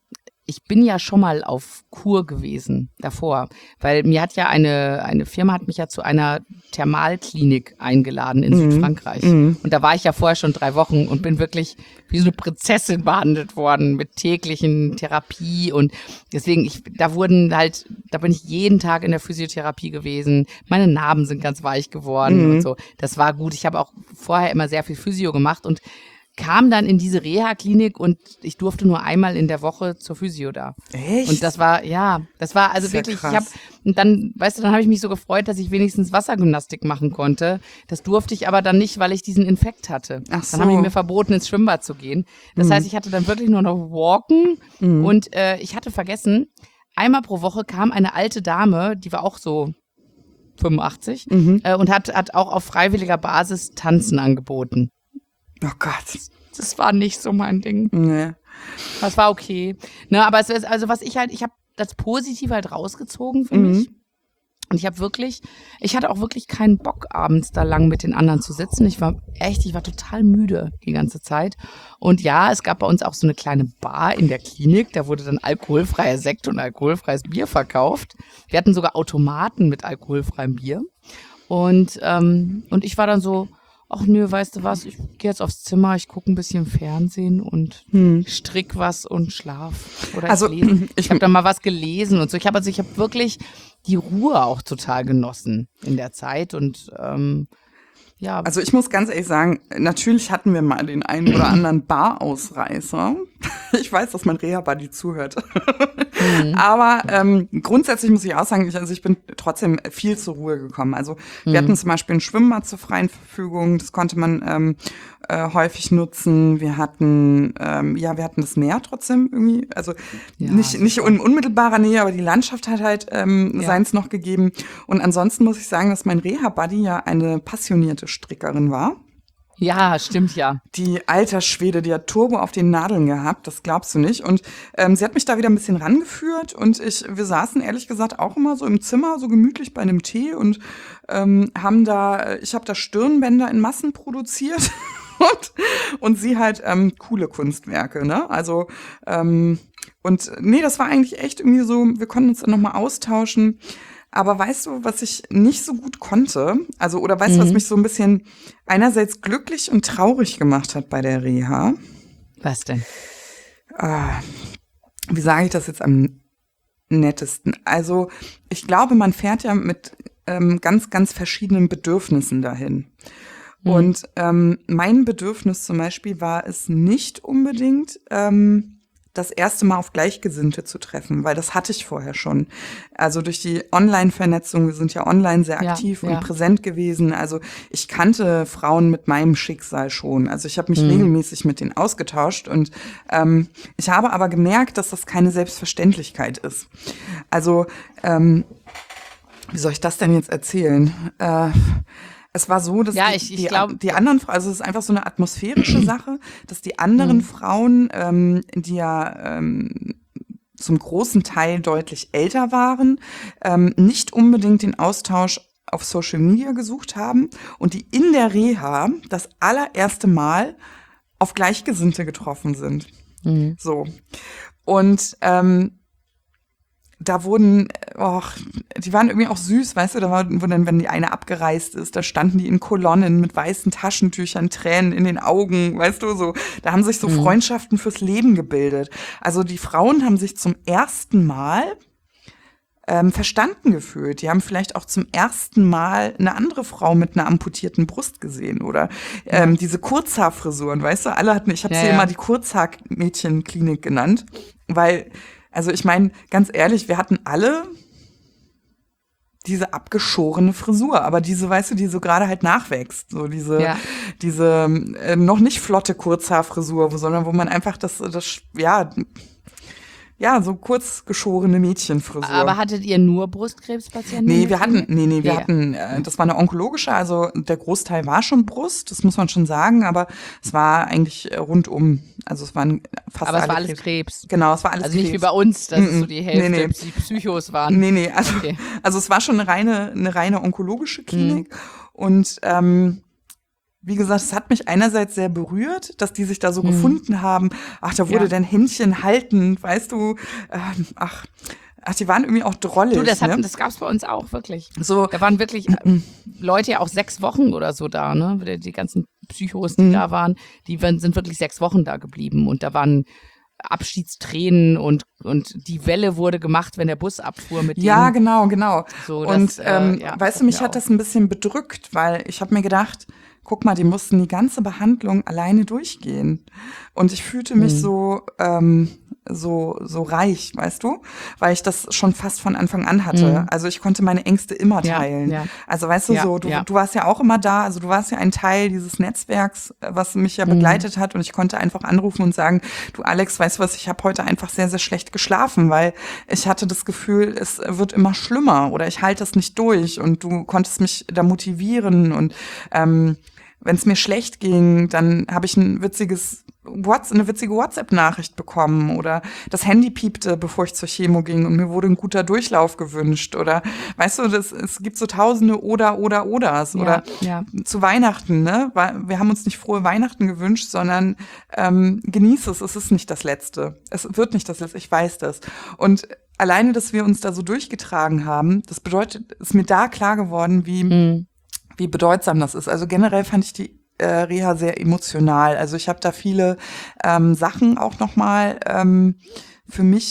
A: ich bin ja schon mal auf Kur gewesen davor, weil mir hat ja eine, eine Firma hat mich ja zu einer Thermalklinik eingeladen in
B: Mhm.
A: Südfrankreich.
B: Mhm.
A: Und da war ich ja vorher schon drei Wochen und bin wirklich wie so eine Prinzessin behandelt worden mit täglichen Therapie und deswegen, ich, da wurden halt, da bin ich jeden Tag in der Physiotherapie gewesen. Meine Narben sind ganz weich geworden
B: Mhm.
A: und so. Das war gut. Ich habe auch vorher immer sehr viel Physio gemacht und kam dann in diese Reha-Klinik und ich durfte nur einmal in der Woche zur Physio da.
B: Echt?
A: Und das war, ja, das war also
B: Ist ja
A: wirklich, ich
B: krass.
A: habe, und dann, weißt du, dann habe ich mich so gefreut, dass ich wenigstens Wassergymnastik machen konnte. Das durfte ich aber dann nicht, weil ich diesen Infekt hatte.
B: Ach so.
A: Dann haben die mir verboten, ins Schwimmbad zu gehen. Das
B: Mhm.
A: heißt, ich hatte dann wirklich nur noch Walken
B: Mhm.
A: und äh, ich hatte vergessen, einmal pro Woche kam eine alte Dame, die war auch so fünfundachtzig
B: Mhm.
A: äh, und hat, hat auch auf freiwilliger Basis Tanzen angeboten.
B: Oh Gott.
A: Das war nicht so mein Ding.
B: Nee.
A: Das war okay. Ne, aber es ist, also was ich halt, ich habe das Positive halt rausgezogen für
B: Mhm.
A: mich. Und ich habe wirklich, ich hatte auch wirklich keinen Bock, abends da lang mit den anderen zu sitzen. Ich war echt, ich war total müde die ganze Zeit. Und ja, es gab bei uns auch so eine kleine Bar in der Klinik. Da wurde dann alkoholfreier Sekt und alkoholfreies Bier verkauft. Wir hatten sogar Automaten mit alkoholfreiem Bier. Und, ähm, und ich war dann so, ach nö, weißt du was, ich gehe jetzt aufs Zimmer, ich gucke ein bisschen Fernsehen und
B: Hm.
A: strick was und schlaf. Oder
B: Also,
A: ich lese.
B: ich-
A: Ich habe dann mal was gelesen und so. Ich habe also, ich habe wirklich die Ruhe auch total genossen in der Zeit und ähm, ja.
B: Also ich muss ganz ehrlich sagen, natürlich hatten wir mal den einen oder anderen Barausreißer. Ich weiß, dass mein Reha-Buddy zuhört. Mhm. Aber ähm, grundsätzlich muss ich auch sagen, ich, also ich bin trotzdem viel zur Ruhe gekommen. Also wir mhm. hatten zum Beispiel ein Schwimmbad zur freien Verfügung, das konnte man ähm, äh, häufig nutzen. Wir hatten, ähm, ja, wir hatten das Meer trotzdem irgendwie, also ja, nicht, nicht in unmittelbarer Nähe, aber die Landschaft hat halt ähm, ja. seins noch gegeben. Und ansonsten muss ich sagen, dass mein Reha-Buddy ja eine passionierte Strickerin war.
A: Ja, stimmt ja.
B: Die alter Schwede, die hat Turbo auf den Nadeln gehabt, das glaubst du nicht. Und ähm, sie hat mich da wieder ein bisschen rangeführt und ich, wir saßen ehrlich gesagt auch immer so im Zimmer, so gemütlich bei einem Tee und ähm, haben da, ich habe da Stirnbänder in Massen produziert und, und sie halt ähm, coole Kunstwerke, ne? Also ähm, und nee, das war eigentlich echt irgendwie so, wir konnten uns dann nochmal austauschen. Aber weißt du, was ich nicht so gut konnte? Also, oder weißt du, mhm. was mich so ein bisschen einerseits glücklich und traurig gemacht hat bei der Reha?
A: Was denn?
B: Äh, wie sage ich das jetzt am nettesten? Also, ich glaube, man fährt ja mit ähm, ganz, ganz verschiedenen Bedürfnissen dahin. Mhm. Und ähm, mein Bedürfnis zum Beispiel war es nicht unbedingt, ähm, das erste Mal auf Gleichgesinnte zu treffen, weil das hatte ich vorher schon. Also durch die Online-Vernetzung, wir sind ja online sehr aktiv ja, ja. und präsent gewesen. Also ich kannte Frauen mit meinem Schicksal schon. Also ich habe mich mhm. regelmäßig mit denen ausgetauscht und ähm, ich habe aber gemerkt, dass das keine Selbstverständlichkeit ist. Also ähm, wie soll ich das denn jetzt erzählen? Äh, Es war so, dass
A: ja,
B: die,
A: ich, ich
B: die,
A: glaub,
B: die anderen, also es ist einfach so eine atmosphärische Sache, dass die anderen mhm. Frauen, ähm, die ja ähm, zum großen Teil deutlich älter waren, ähm, nicht unbedingt den Austausch auf Social Media gesucht haben und die in der Reha das allererste Mal auf Gleichgesinnte getroffen sind. Mhm. So. Und ähm, da wurden, oh, die waren irgendwie auch süß, weißt du, da war, wo dann, wenn die eine abgereist ist, da standen die in Kolonnen mit weißen Taschentüchern, Tränen in den Augen, weißt du, so. Da haben sich so mhm. Freundschaften fürs Leben gebildet. Also die Frauen haben sich zum ersten Mal ähm, verstanden gefühlt. Die haben vielleicht auch zum ersten Mal eine andere Frau mit einer amputierten Brust gesehen oder ähm, ja. diese Kurzhaarfrisuren, weißt du, alle hatten, ich habe ja, sie ja. immer die Kurzhaarmädchenklinik genannt, weil also ich meine, ganz ehrlich, wir hatten alle diese abgeschorene Frisur, aber diese, weißt du, die so gerade halt nachwächst, so diese, ja. diese äh, noch nicht flotte Kurzhaarfrisur, sondern wo man einfach das, das, ja, ja, so kurz geschorene Mädchenfrisur.
A: Aber hattet ihr nur Brustkrebspatienten?
B: Nee, wir hatten, nee, nee, wir nee. hatten, äh, das war eine onkologische, also der Großteil war schon Brust, das muss man schon sagen, aber es war eigentlich rundum, also es waren fast
A: aber
B: alle
A: es war alles
B: Krebs.
A: Krebs.
B: Genau, es war alles
A: also
B: Krebs.
A: Also nicht wie bei uns, dass
B: mm-mm.
A: es so die Hälfte
B: nee, nee.
A: die Psychos waren.
B: Nee, nee, also,
A: okay.
B: also es war schon eine reine, eine reine onkologische Klinik mhm. und, ähm, wie gesagt, es hat mich einerseits sehr berührt, dass die sich da so hm. gefunden haben. Ach, da wurde ja. dein Händchen haltend, weißt du. Ähm, ach, ach, die waren irgendwie auch drollig.
A: Du, das, hatten,
B: ne?
A: das gab's bei uns auch, wirklich.
B: So.
A: Da waren wirklich äh, Leute ja auch sechs Wochen oder so da, ne? Die, die ganzen Psychos, die mhm. da waren, die sind wirklich sechs Wochen da geblieben. Und da waren Abschiedstränen und und die Welle wurde gemacht, wenn der Bus abfuhr mit denen.
B: Ja, genau, genau.
A: So,
B: und
A: das,
B: ähm,
A: äh, ja,
B: weißt du, mich hat
A: auch.
B: das ein bisschen bedrückt, weil ich habe mir gedacht, guck mal, die mussten die ganze Behandlung alleine durchgehen. Und ich fühlte mich mhm. so, ähm, so, so reich, weißt du? Weil ich das schon fast von Anfang an hatte. Mhm. Also ich konnte meine Ängste immer teilen. Ja, ja. Also weißt du, ja, so, du, ja. du warst ja auch immer da. Also du warst ja ein Teil dieses Netzwerks, was mich ja mhm. begleitet hat. Und ich konnte einfach anrufen und sagen, du Alex, weißt du was, ich habe heute einfach sehr, sehr schlecht geschlafen, weil ich hatte das Gefühl, es wird immer schlimmer oder ich halte das nicht durch. Und du konntest mich da motivieren und ähm, wenn es mir schlecht ging, dann habe ich ein witziges What's, eine witzige WhatsApp-Nachricht bekommen oder das Handy piepte, bevor ich zur Chemo ging und mir wurde ein guter Durchlauf gewünscht oder weißt du, das, es gibt so tausende oder, oder, oders
A: ja,
B: oder
A: ja.
B: zu Weihnachten, ne? Wir haben uns nicht frohe Weihnachten gewünscht, sondern ähm, genieß es, es ist nicht das Letzte. Es wird nicht das Letzte, ich weiß das. Und alleine, dass wir uns da so durchgetragen haben, das bedeutet, ist mir da klar geworden, wie mhm. wie bedeutsam das ist. Also generell fand ich die äh, Reha sehr emotional. Also ich habe da viele ähm, Sachen auch nochmal ähm, für mich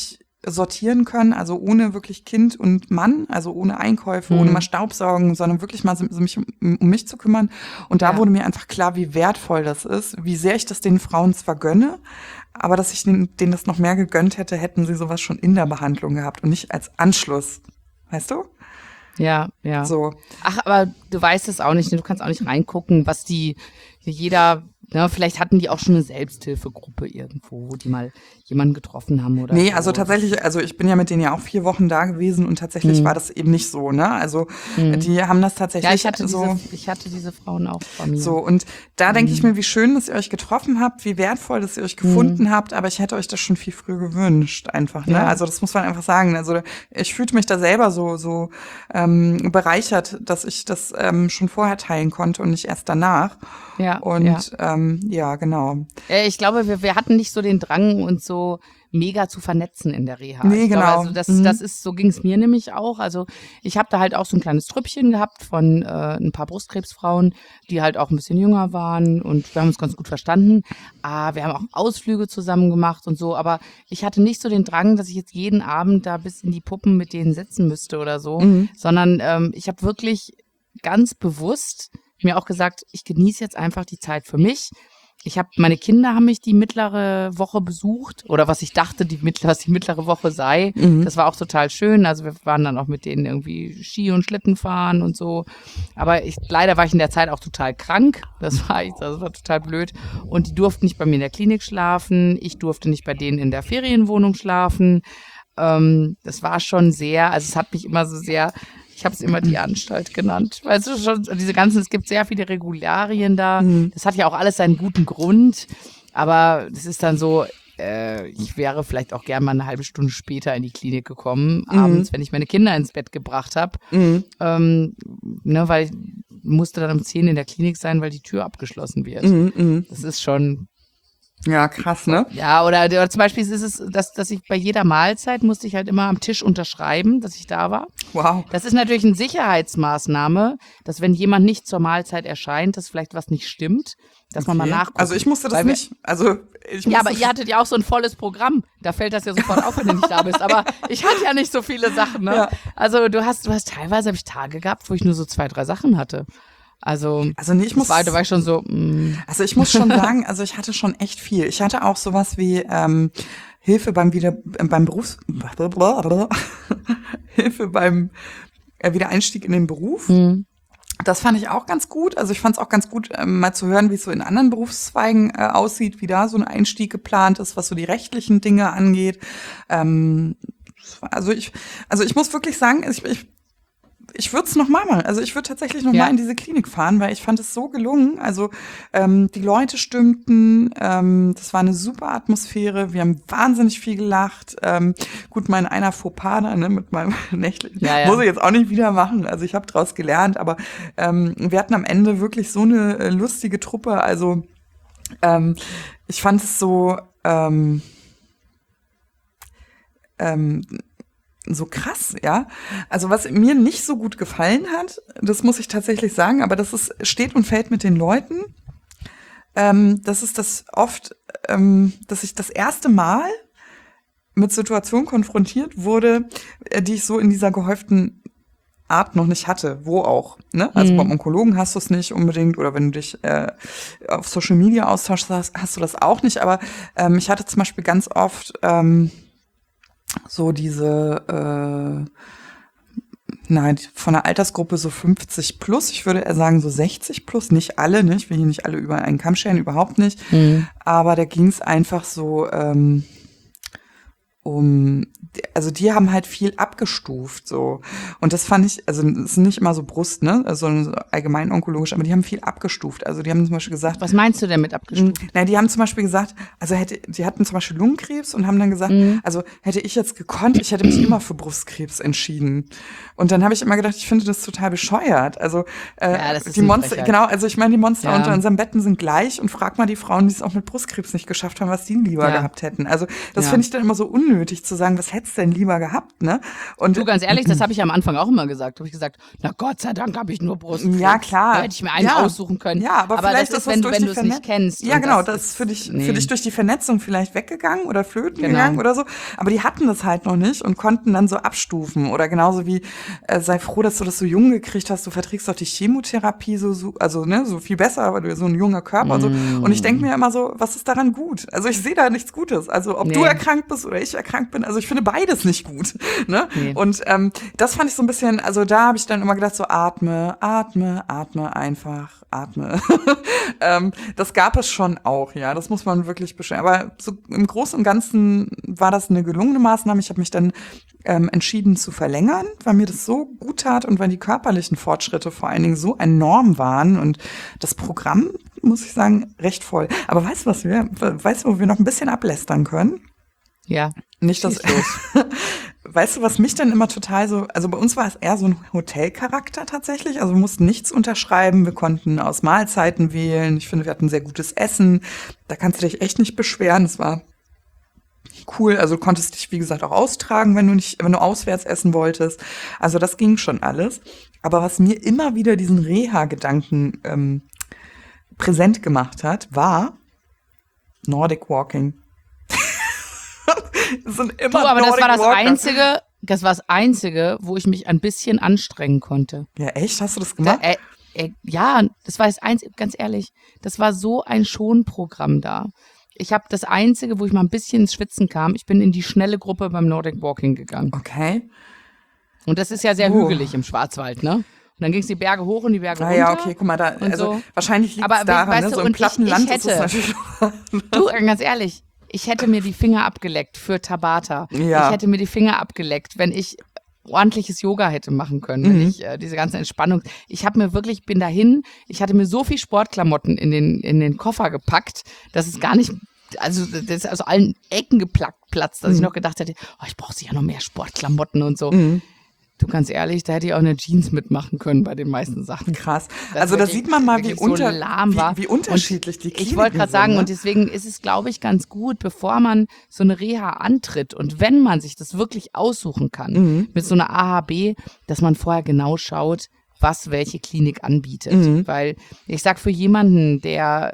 B: sortieren können, also ohne wirklich Kind und Mann, also ohne Einkäufe, mhm. ohne mal Staubsaugen, sondern wirklich mal so, so mich um, um mich zu kümmern. Und da ja. wurde mir einfach klar, wie wertvoll das ist, wie sehr ich das den Frauen zwar gönne, aber dass ich denen, denen das noch mehr gegönnt hätte, hätten sie sowas schon in der Behandlung gehabt und nicht als Anschluss. Weißt du?
A: Ja, ja.
B: So.
A: Ach, aber du weißt es auch nicht, du kannst auch nicht reingucken, was die, jeder, ja, vielleicht hatten die auch schon eine Selbsthilfegruppe irgendwo, die mal jemanden getroffen haben oder
B: Nee,
A: so.
B: also tatsächlich, also ich bin ja mit denen ja auch vier Wochen da gewesen und tatsächlich mhm. war das eben nicht so, ne? Also mhm. die haben das tatsächlich
A: ja, ich hatte
B: so.
A: Diese, ich hatte diese Frauen auch bei mir.
B: So, und da denke mhm. ich mir, wie schön, dass ihr euch getroffen habt, wie wertvoll, dass ihr euch gefunden mhm. habt, aber ich hätte euch das schon viel früher gewünscht, einfach, ne? Ja. Also das muss man einfach sagen. Also ich fühlte mich da selber so, so ähm, bereichert, dass ich das ähm, schon vorher teilen konnte und nicht erst danach.
A: Ja.
B: Und
A: ja,
B: ähm, ja genau.
A: Ich glaube, wir, wir hatten nicht so den Drang, uns so mega zu vernetzen in der Reha.
B: Nee,
A: ich
B: genau.
A: glaube, also das, mhm. das ist, so ging es mir nämlich auch. Also ich habe da halt auch so ein kleines Trüppchen gehabt von äh, ein paar Brustkrebsfrauen, die halt auch ein bisschen jünger waren und wir haben uns ganz gut verstanden. Ah, wir haben auch Ausflüge zusammen gemacht und so, aber ich hatte nicht so den Drang, dass ich jetzt jeden Abend da bis in die Puppen mit denen sitzen müsste oder so, mhm. sondern ähm, ich habe wirklich ganz bewusst mir auch gesagt, ich genieße jetzt einfach die Zeit für mich. Ich habe, meine Kinder haben mich die mittlere Woche besucht oder was ich dachte, die mittlere, was die mittlere Woche sei. Mhm. Das war auch total schön. Also wir waren dann auch mit denen irgendwie Ski und Schlitten fahren und so. Aber ich, leider war ich in der Zeit auch total krank. Das war, ich, das war total blöd. Und die durften nicht bei mir in der Klinik schlafen. Ich durfte nicht bei denen in der Ferienwohnung schlafen. Ähm, das war schon sehr, also es hat mich immer so sehr, ich habe es immer die Anstalt genannt. Weißt du schon, diese ganzen, es gibt sehr viele Regularien da. Mhm. Das hat ja auch alles seinen guten Grund. Aber das ist dann so, äh, ich wäre vielleicht auch gern mal eine halbe Stunde später in die Klinik gekommen, mhm. abends, wenn ich meine Kinder ins Bett gebracht habe. Mhm. Ähm, ne, weil ich musste dann um zehn in der Klinik sein, weil die Tür abgeschlossen wird. Mhm. Das ist schon...
B: Ja, krass, ne?
A: Ja, oder, oder zum Beispiel ist es, dass, dass ich bei jeder Mahlzeit musste ich halt immer am Tisch unterschreiben, dass ich da war.
B: Wow.
A: Das ist natürlich eine Sicherheitsmaßnahme, dass wenn jemand nicht zur Mahlzeit erscheint, dass vielleicht was nicht stimmt, dass okay. man mal nachguckt.
B: Also ich musste das wir, nicht. Also ich musste
A: ja, aber ihr hattet ja auch so ein volles Programm. Da fällt das ja sofort auf, wenn du nicht da bist. Aber ich hatte ja nicht so viele Sachen, ne? Ja. Also du hast, du hast teilweise habe ich Tage gehabt, wo ich nur so zwei, drei Sachen hatte. Also,
B: also nee, ich muss,
A: war, da war ich schon so. Mm.
B: Also ich muss schon sagen, also ich hatte schon echt viel. Ich hatte auch sowas wie ähm, Hilfe beim wieder beim Berufs Hilfe beim äh, Wiedereinstieg in den Beruf. Mhm. Das fand ich auch ganz gut. Also ich fand es auch ganz gut, äh, mal zu hören, wie es so in anderen Berufszweigen äh, aussieht, wie da so ein Einstieg geplant ist, was so die rechtlichen Dinge angeht. Ähm, also ich, also ich muss wirklich sagen, ich, ich Ich würde es nochmal machen. Also ich würde tatsächlich nochmal
A: ja.
B: in diese Klinik fahren, weil ich fand es so gelungen. Also ähm, die Leute stimmten, ähm, das war eine super Atmosphäre. Wir haben wahnsinnig viel gelacht. Ähm, gut, mein einer Fauxpas da, ne, mit meinem nächtlichen,
A: ja, ja.
B: muss ich jetzt auch nicht wieder machen. Also ich habe draus gelernt, aber ähm, wir hatten am Ende wirklich so eine äh, lustige Truppe. Also ähm, ich fand es so ähm, ähm, so krass, ja. Also was mir nicht so gut gefallen hat, das muss ich tatsächlich sagen, aber das ist, steht und fällt mit den Leuten. Ähm, das ist das oft, ähm, dass ich das erste Mal mit Situationen konfrontiert wurde, die ich so in dieser gehäuften Art noch nicht hatte, wo auch. Ne? Also mhm. beim Onkologen hast du es nicht unbedingt oder wenn du dich äh, auf Social Media austauschst, hast, hast du das auch nicht. Aber ähm, ich hatte zum Beispiel ganz oft ähm, so diese, äh, nein, von der Altersgruppe so fünfzig plus, ich würde eher sagen so sechzig plus, nicht alle, ne? Ich will hier nicht alle über einen Kamm scheren, überhaupt nicht, mhm. aber da ging es einfach so ähm, um, also die haben halt viel abgestuft so und das fand ich, also es ist nicht immer so Brust, ne, also allgemein onkologisch, aber die haben viel abgestuft, also die haben zum Beispiel gesagt.
A: Was meinst du denn mit abgestuft?
B: Nein, die haben zum Beispiel gesagt, also hätte, die hatten zum Beispiel Lungenkrebs und haben dann gesagt, mhm. also hätte ich jetzt gekonnt, ich hätte mich immer für Brustkrebs entschieden und dann habe ich immer gedacht, ich finde das total bescheuert, also äh,
A: ja, das ist
B: die Monster,
A: Frechheit.
B: Genau, also ich meine, die Monster
A: ja.
B: unter unseren Betten sind gleich und frag mal die Frauen, die es auch mit Brustkrebs nicht geschafft haben, was die lieber
A: ja.
B: gehabt hätten, also das
A: ja.
B: finde ich dann immer so unnötig zu sagen, was hättest du denn lieber gehabt, ne? Und
A: du, ganz ehrlich, das habe ich am Anfang auch immer gesagt. Habe ich gesagt, na Gott sei Dank habe ich nur Brustkrebs.
B: Ja, klar.
A: Da hätte ich mir einen
B: ja.
A: aussuchen können.
B: Ja, aber, aber vielleicht
A: das
B: ist
A: das, wenn,
B: durch
A: wenn
B: die
A: du es
B: Verne-
A: nicht kennst.
B: Ja,
A: und
B: genau,
A: das,
B: das ist für dich,
A: nee.
B: für dich durch die Vernetzung vielleicht weggegangen oder flöten
A: Genau.
B: gegangen oder so. Aber die hatten das halt noch nicht und konnten dann so abstufen. Oder genauso wie, äh, sei froh, dass du das so jung gekriegt hast. Du verträgst doch die Chemotherapie so, so also ne, so viel besser, weil du so ein junger Körper und so.
A: Mm.
B: Und ich denke mir immer so, was ist daran gut? Also ich sehe da nichts Gutes. Also ob
A: Nee.
B: du erkrankt bist oder ich erkrankt bin, also ich finde beides nicht gut. Ne?
A: Nee.
B: Und ähm, das fand ich so ein bisschen, also da habe ich dann immer gedacht, so atme, atme, atme einfach, atme. ähm, das gab es schon auch, ja, das muss man wirklich beschreiben. Aber so im Großen und Ganzen war das eine gelungene Maßnahme. Ich habe mich dann ähm, entschieden zu verlängern, weil mir das so gut tat und weil die körperlichen Fortschritte vor allen Dingen so enorm waren und das Programm, muss ich sagen, recht voll. Aber weißt du, was wir, weißt du, wo wir noch ein bisschen ablästern können?
A: Ja.
B: Nicht das. Weißt du, was mich dann immer total so, also bei uns war es eher so ein Hotelcharakter tatsächlich, also wir mussten nichts unterschreiben, wir konnten aus Mahlzeiten wählen, ich finde, wir hatten sehr gutes Essen, da kannst du dich echt nicht beschweren, es war cool, also du konntest dich, wie gesagt, auch austragen, wenn du nicht, wenn du auswärts essen wolltest, also das ging schon alles, aber was mir immer wieder diesen Reha-Gedanken ähm, präsent gemacht hat, war Nordic Walking. Das sind immer
A: Du, aber das
B: Nordic
A: war das
B: Walker.
A: einzige, das war das einzige, wo ich mich ein bisschen anstrengen konnte.
B: Ja, echt? Hast du das
A: Da,
B: gemacht?
A: äh, äh, ja, das war das einzige, ganz ehrlich, das war so ein Schonprogramm da. Ich habe das einzige, wo ich mal ein bisschen ins Schwitzen kam, ich bin in die schnelle Gruppe beim Nordic Walking gegangen.
B: Okay.
A: Und das ist ja sehr
B: Oh.
A: hügelig im Schwarzwald, ne? Und dann ging es die Berge hoch und die Berge
B: Ah
A: runter.
B: ja, okay, guck mal, da,
A: und
B: also
A: so.
B: wahrscheinlich liegt
A: Aber
B: es
A: we-
B: daran,
A: weißt
B: ne?
A: du,
B: So
A: und
B: im
A: ich-
B: platten
A: ich
B: Land ist es
A: hätte-
B: natürlich.
A: Du, ganz ehrlich, ich hätte mir die Finger abgeleckt für Tabata.
B: Ja.
A: Ich hätte mir die Finger abgeleckt, wenn ich ordentliches Yoga hätte machen können, wenn
B: Mhm.
A: ich äh, diese ganze Entspannung. Ich habe mir wirklich, bin dahin, ich hatte mir so viel Sportklamotten in den, in den Koffer gepackt, dass es gar nicht, also das ist also allen Ecken geplatzt, dass ich
B: Mhm.
A: noch gedacht hätte, oh, ich brauche sicher noch mehr Sportklamotten und so.
B: Mhm.
A: Du, ganz ehrlich, da hätte ich auch eine Jeans mitmachen können bei den meisten Sachen.
B: Krass.
A: Das
B: Also da
A: wirklich-
B: sieht man mal, wie,
A: wirklich so
B: unter,
A: lahm war.
B: wie, wie unterschiedlich die Kliniken
A: Ich wollte gerade sagen,
B: sind, ne?
A: und deswegen ist es, glaube ich, ganz gut, bevor man so eine Reha antritt und wenn man sich das wirklich aussuchen kann,
B: Mhm.
A: mit so einer A H B, dass man vorher genau schaut, was welche Klinik anbietet.
B: Mhm.
A: Weil ich sag für jemanden, der,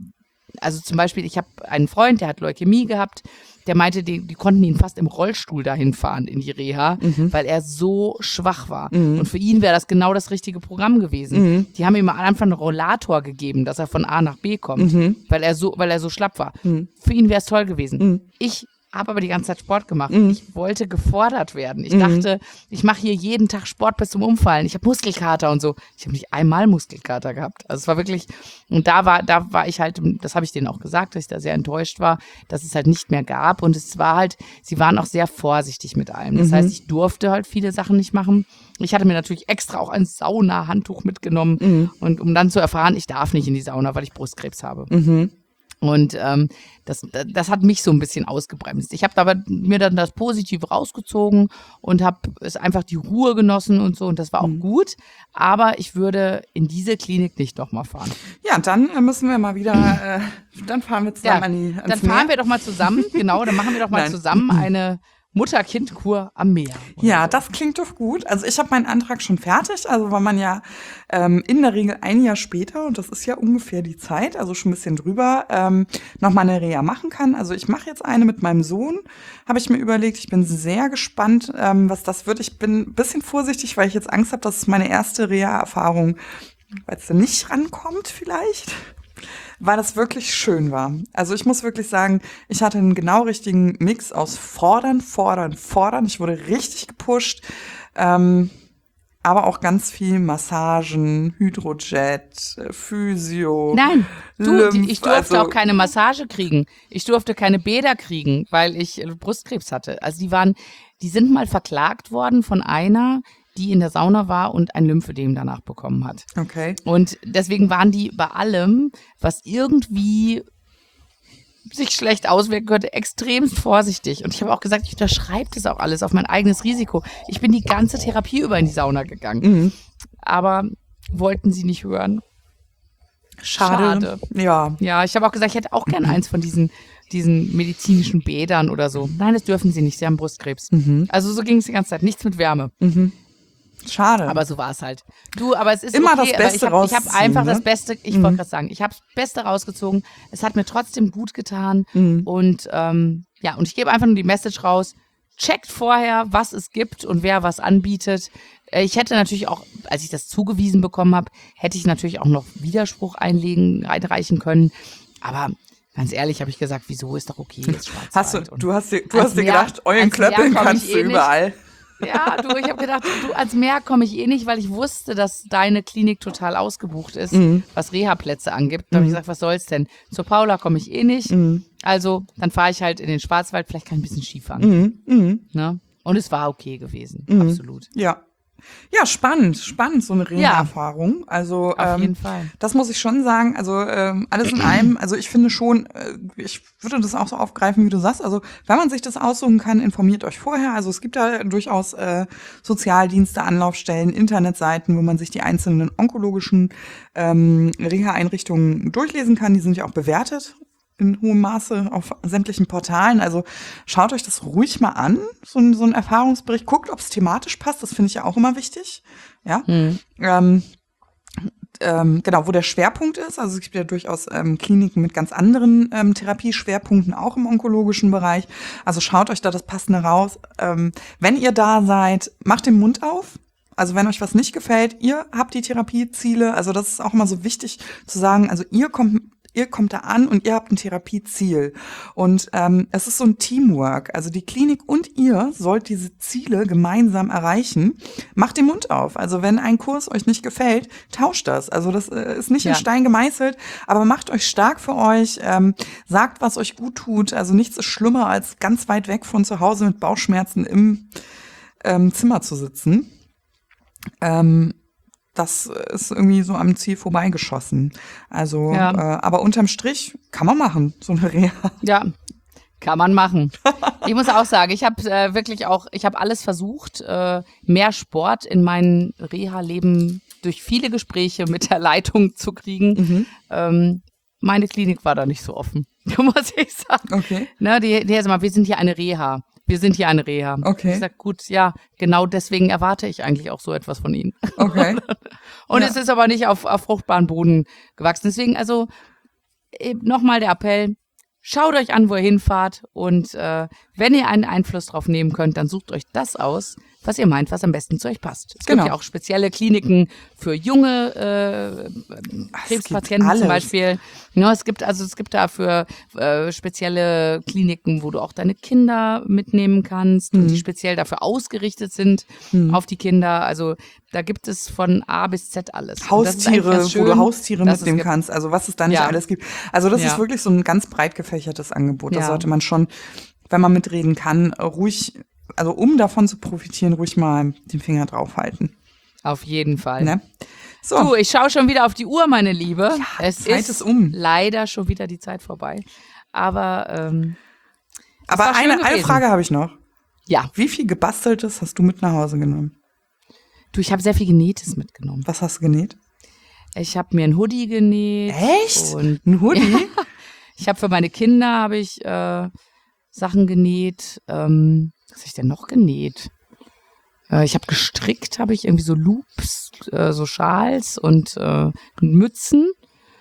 A: also zum Beispiel, ich habe einen Freund, der hat Leukämie gehabt, der meinte, die, die konnten ihn fast im Rollstuhl dahin fahren in die Reha,
B: Mhm.
A: weil er so schwach war.
B: Mhm.
A: Und für ihn wäre das genau das richtige Programm gewesen.
B: Mhm.
A: Die haben ihm am Anfang einen Rollator gegeben, dass er von A nach B kommt,
B: Mhm.
A: weil er so, weil er so schlapp war.
B: Mhm.
A: Für ihn wäre es toll gewesen.
B: Mhm.
A: Ich habe aber die ganze Zeit Sport gemacht.
B: Mhm.
A: Ich wollte gefordert werden. Ich
B: Mhm.
A: dachte, ich mache hier jeden Tag Sport bis zum Umfallen. Ich habe Muskelkater und so. Ich habe nicht einmal Muskelkater gehabt. Also es war wirklich, und da war, da war ich halt, das habe ich denen auch gesagt, dass ich da sehr enttäuscht war, dass es halt nicht mehr gab. Und es war halt, sie waren auch sehr vorsichtig mit allem. Das
B: Mhm.
A: heißt, ich durfte halt viele Sachen nicht machen. Ich hatte mir natürlich extra auch ein Sauna-Handtuch mitgenommen,
B: Mhm.
A: und um dann zu erfahren, ich darf nicht in die Sauna, weil ich Brustkrebs habe.
B: Mhm.
A: Und ähm, das, das hat mich so ein bisschen ausgebremst. Ich habe aber mir dann das Positive rausgezogen und habe es einfach die Ruhe genossen und so. Und das war auch
B: Mhm.
A: gut. Aber ich würde in diese Klinik nicht nochmal fahren.
B: Ja, dann äh, müssen wir mal wieder, äh, dann fahren wir zusammen
A: Ja,
B: an die, ans
A: Dann fahren
B: Meer.
A: wir doch mal zusammen. Genau, dann machen wir doch mal
B: Nein.
A: zusammen eine Mutter-Kind-Kur am Meer. oder
B: Ja,
A: so.
B: das klingt doch gut. Also ich habe meinen Antrag schon fertig, also weil man ja ähm, in der Regel ein Jahr später, und das ist ja ungefähr die Zeit, also schon ein bisschen drüber, ähm, nochmal eine Reha machen kann. Also ich mache jetzt eine mit meinem Sohn, habe ich mir überlegt. Ich bin sehr gespannt, ähm, was das wird. Ich bin ein bisschen vorsichtig, weil ich jetzt Angst habe, dass es meine erste Reha-Erfahrung, weil es da nicht rankommt vielleicht, weil das wirklich schön war. Also ich muss wirklich sagen, ich hatte einen genau richtigen Mix aus fordern, fordern, fordern. Ich wurde richtig gepusht, ähm, aber auch ganz viel Massagen, Hydrojet, äh, Physio.
A: Nein, du,
B: Lymph,
A: die, ich durfte
B: also-
A: auch keine Massage kriegen. Ich durfte keine Bäder kriegen, weil ich äh, Brustkrebs hatte. Also die waren, die sind mal verklagt worden von einer, die in der Sauna war und ein Lymphödem danach bekommen hat.
B: Okay.
A: Und deswegen waren die bei allem, was irgendwie sich schlecht auswirken könnte, extremst vorsichtig. Und ich habe auch gesagt, ich unterschreibe das auch alles auf mein eigenes Risiko. Ich bin die ganze Therapie über in die Sauna gegangen.
B: Mhm.
A: Aber wollten sie nicht hören.
B: Schade.
A: Schade.
B: Ja.
A: Ja, ich habe auch gesagt, ich hätte auch gern eins von diesen, diesen medizinischen Bädern oder so. Nein, das dürfen sie nicht, sie haben Brustkrebs.
B: Mhm.
A: Also so ging es die ganze Zeit, nichts mit Wärme.
B: Mhm. Schade.
A: Aber so war es halt. Du, aber es ist
B: Immer
A: okay,
B: das Beste
A: aber ich habe hab einfach
B: rausziehen,
A: das
B: ne?
A: Beste, ich
B: Mhm.
A: wollte gerade sagen, ich habe das Beste rausgezogen. Es hat mir trotzdem gut getan.
B: Mhm.
A: Und ähm, ja, und ich gebe einfach nur die Message raus. Checkt vorher, was es gibt und wer was anbietet. Äh, Ich hätte natürlich auch, als ich das zugewiesen bekommen habe, hätte ich natürlich auch noch Widerspruch einlegen, einreichen können. Aber ganz ehrlich habe ich gesagt, wieso ist doch okay, jetzt Schwarzwald.
B: Hast du,
A: Und
B: du hast dir, du
A: ans
B: hast dir
A: Meer-
B: gedacht, euren
A: ans Meer
B: Klöppeln
A: komm ich
B: kannst du
A: eh nicht.
B: überall.
A: Ja, du, ich habe gedacht, du, ans Meer komme ich eh nicht, weil ich wusste, dass deine Klinik total ausgebucht ist,
B: Mhm.
A: was Reha-Plätze angibt. Da habe ich gesagt, was soll's denn? Zur Paula komme ich eh nicht.
B: Mhm.
A: Also, dann fahre ich halt in den Schwarzwald, vielleicht kann ich ein bisschen Skifahren.
B: Mhm. Mhm.
A: Ne? Und es war okay gewesen,
B: Mhm.
A: absolut.
B: Ja. Ja, spannend, spannend, so eine Reha-Erfahrung. Also,
A: Auf
B: ähm,
A: jeden Fall.
B: das muss ich schon sagen. Also, ähm, alles in allem, also ich finde schon, äh, ich würde das auch so aufgreifen, wie du sagst. Also, wenn man sich das aussuchen kann, informiert euch vorher. Also, es gibt da durchaus äh, Sozialdienste, Anlaufstellen, Internetseiten, wo man sich die einzelnen onkologischen ähm, Reha-Einrichtungen durchlesen kann. Die sind ja auch bewertet in hohem Maße auf sämtlichen Portalen. Also schaut euch das ruhig mal an, so ein, so ein Erfahrungsbericht. Guckt, ob es thematisch passt. Das finde ich ja auch immer wichtig. Ja.
A: Hm.
B: Ähm, ähm, genau, wo der Schwerpunkt ist. Also es gibt ja durchaus ähm, Kliniken mit ganz anderen ähm, Therapieschwerpunkten, auch im onkologischen Bereich. Also schaut euch da das Passende raus. Ähm, wenn ihr da seid, macht den Mund auf. Also wenn euch was nicht gefällt, ihr habt die Therapieziele. Also das ist auch immer so wichtig zu sagen. Also ihr kommt Ihr kommt da an und ihr habt ein Therapieziel. Und ähm, es ist so ein Teamwork. Also die Klinik und ihr sollt diese Ziele gemeinsam erreichen. Macht den Mund auf. Also wenn ein Kurs euch nicht gefällt, tauscht das. Also das äh, ist nicht
A: Ja.
B: in Stein gemeißelt, aber macht euch stark für euch. Ähm, sagt, was euch gut tut. Also nichts ist schlimmer, als ganz weit weg von zu Hause mit Bauchschmerzen im ähm, Zimmer zu sitzen. Ähm, Das ist irgendwie so am Ziel vorbeigeschossen. Also,
A: Ja.
B: äh, aber unterm Strich kann man machen, so eine Reha.
A: Ja, kann man machen. Ich muss auch sagen, ich habe äh, wirklich auch, ich habe alles versucht, äh, mehr Sport in mein Reha-Leben durch viele Gespräche mit der Leitung zu kriegen.
B: Mhm.
A: Ähm, meine Klinik war da nicht so offen, muss ich sagen.
B: Okay.
A: Ne, die, die, sag mal, wir sind hier eine Reha. Wir sind hier eine Reha.
B: Okay.
A: Ich sag, gut, ja, genau deswegen erwarte ich eigentlich auch so etwas von Ihnen.
B: Okay.
A: Und
B: Ja.
A: es ist aber nicht auf, auf fruchtbaren Boden gewachsen. Deswegen, also nochmal der Appell, schaut euch an, wo ihr hinfahrt. Und äh, wenn ihr einen Einfluss drauf nehmen könnt, dann sucht euch das aus, was ihr meint, was am besten zu euch passt. Es
B: Genau.
A: gibt ja auch spezielle Kliniken für junge äh, Krebspatienten
B: alles.
A: zum Beispiel. Ja, es gibt also es gibt dafür äh, spezielle Kliniken, wo du auch deine Kinder mitnehmen kannst und die speziell dafür ausgerichtet sind auf die Kinder. Also da gibt es von A bis Z alles. Und das ist eigentlich
B: Haustiere,
A: ganz
B: wo du
A: schön,
B: Haustiere
A: dass es
B: mitnehmen
A: gibt.
B: kannst. Also was es da nicht
A: Ja.
B: alles gibt. Also das
A: Ja.
B: ist wirklich so ein ganz breit gefächertes Angebot. Da
A: Ja.
B: sollte man schon, wenn man mitreden kann, ruhig, also um davon zu profitieren, ruhig mal den Finger draufhalten.
A: Auf jeden Fall.
B: Ne? So.
A: Du, ich schaue schon wieder auf die Uhr, meine Liebe. es
B: Zeit
A: ist,
B: ist um.
A: leider schon wieder die Zeit vorbei. Aber ähm, es
B: Aber
A: war schön
B: eine, eine
A: gewesen.
B: Frage habe ich noch.
A: Ja,
B: Wie viel Gebasteltes hast du mit nach Hause genommen?
A: du, ich habe sehr viel Genähtes mitgenommen.
B: Was hast du genäht?
A: Ich habe mir ein Hoodie genäht.
B: Echt?
A: Und
B: Ein Hoodie?
A: ich habe für meine Kinder habe ich äh, Sachen genäht. Ähm, was habe ich denn noch genäht? Äh, ich habe gestrickt, habe ich irgendwie so Loops, äh, so Schals und äh, Mützen.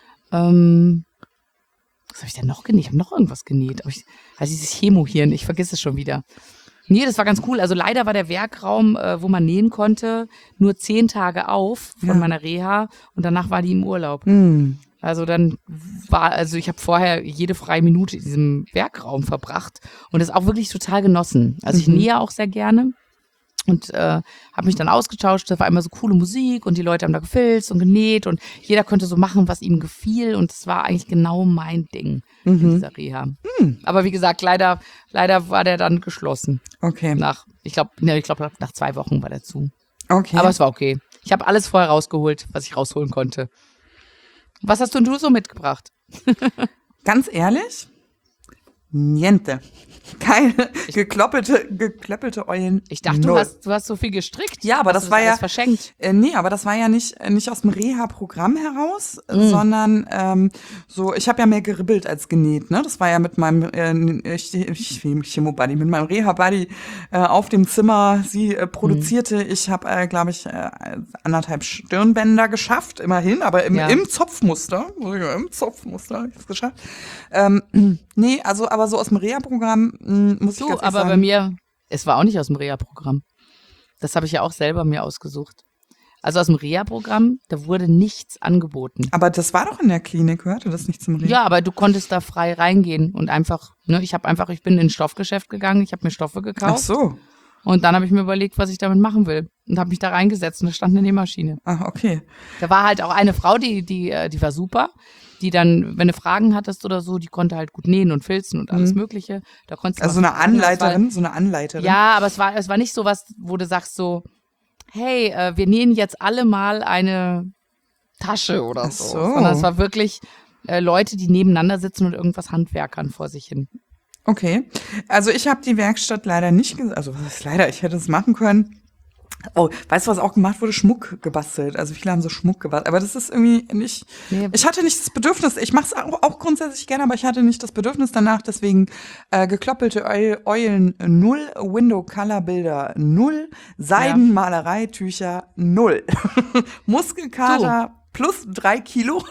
A: Ähm, was habe ich denn noch genäht? Ich habe noch irgendwas genäht. Aber ich, also dieses Chemohirn, ich vergesse es schon wieder. Nee, das war ganz cool. Also leider war der Werkraum, äh, wo man nähen konnte, nur zehn Tage auf von
B: Ja.
A: meiner Reha und danach war die im Urlaub.
B: Hm.
A: Also dann war, also ich habe vorher jede freie Minute in diesem Werkraum verbracht und das auch wirklich total genossen. Also ich
B: Mhm.
A: nähe auch sehr gerne und äh, habe mich dann ausgetauscht. Da war immer so coole Musik und die Leute haben da gefilzt und genäht und jeder konnte so machen, was ihm gefiel und das war eigentlich genau mein Ding in
B: Mhm.
A: dieser Reha. Aber wie gesagt, leider, leider war der dann geschlossen.
B: Okay.
A: Nach, ich glaube, ne, ich glaube nach zwei Wochen war der zu.
B: Okay.
A: Aber es war okay. Ich habe alles vorher rausgeholt, was ich rausholen konnte. Was hast denn du so mitgebracht?
B: Ganz ehrlich, Niente. Keine gekloppelte, geklöppelte Eulen.
A: Ich dachte, du hast, du hast so viel gestrickt.
B: Ja, aber
A: hast
B: das war ja
A: verschenkt.
B: Äh, nee, aber das war ja nicht äh, nicht aus dem Reha-Programm heraus, mm. sondern ähm, so. Ich habe ja mehr geribbelt als genäht. Ne, das war ja mit meinem äh, Chemo-Buddy, mit meinem Reha-Buddy äh, auf dem Zimmer. Sie äh, produzierte. Mm. Ich habe, äh, glaube ich, äh, anderthalb Stirnbänder geschafft, immerhin, aber im, ja. im Zopfmuster. Im Zopfmuster habe ich es geschafft. Ähm, nee, also aber so aus dem Reha-Programm muss
A: du,
B: ich ganz
A: aber
B: sagen.
A: bei mir, es war auch nicht aus dem Reha-Programm. Das habe ich ja auch selber mir ausgesucht. Also aus dem Reha-Programm, da wurde nichts angeboten.
B: Aber das war doch in der Klinik, gehörte das nicht zum Reha?
A: Ja, aber du konntest da frei reingehen und einfach, ne, ich habe einfach, ich bin in ein Stoffgeschäft gegangen, ich habe mir Stoffe gekauft.
B: Ach so.
A: Und dann habe ich mir überlegt, was ich damit machen will. Und habe mich da reingesetzt und da stand eine Nähmaschine.
B: Ach, okay.
A: Da war halt auch eine Frau, die, die, die war super. Die dann, wenn du Fragen hattest oder so, die konnte halt gut nähen und filzen und alles mhm. Mögliche. Da konntest du
B: also so eine Anleiterin, war, so eine Anleiterin.
A: Ja, aber es war, es war nicht so was, wo du sagst so, hey, äh, wir nähen jetzt alle mal eine Tasche oder
B: Ach
A: so.
B: so.
A: Sondern es war wirklich äh, Leute, die nebeneinander sitzen und irgendwas handwerkern vor sich hin.
B: Okay. Also ich habe die Werkstatt leider nicht, ges- also was ist leider, ich hätte es machen können. Oh, weißt du, was auch gemacht wurde? Schmuck gebastelt. Also viele haben so Schmuck gebastelt. Aber das ist irgendwie nicht, nee. Ich hatte nicht das Bedürfnis, ich mache es auch, auch grundsätzlich gerne, aber ich hatte nicht das Bedürfnis danach, deswegen äh, gekloppelte Eu- Eulen null, Window-Color-Bilder null, Seidenmalereitücher null, Muskelkater du. plus drei Kilo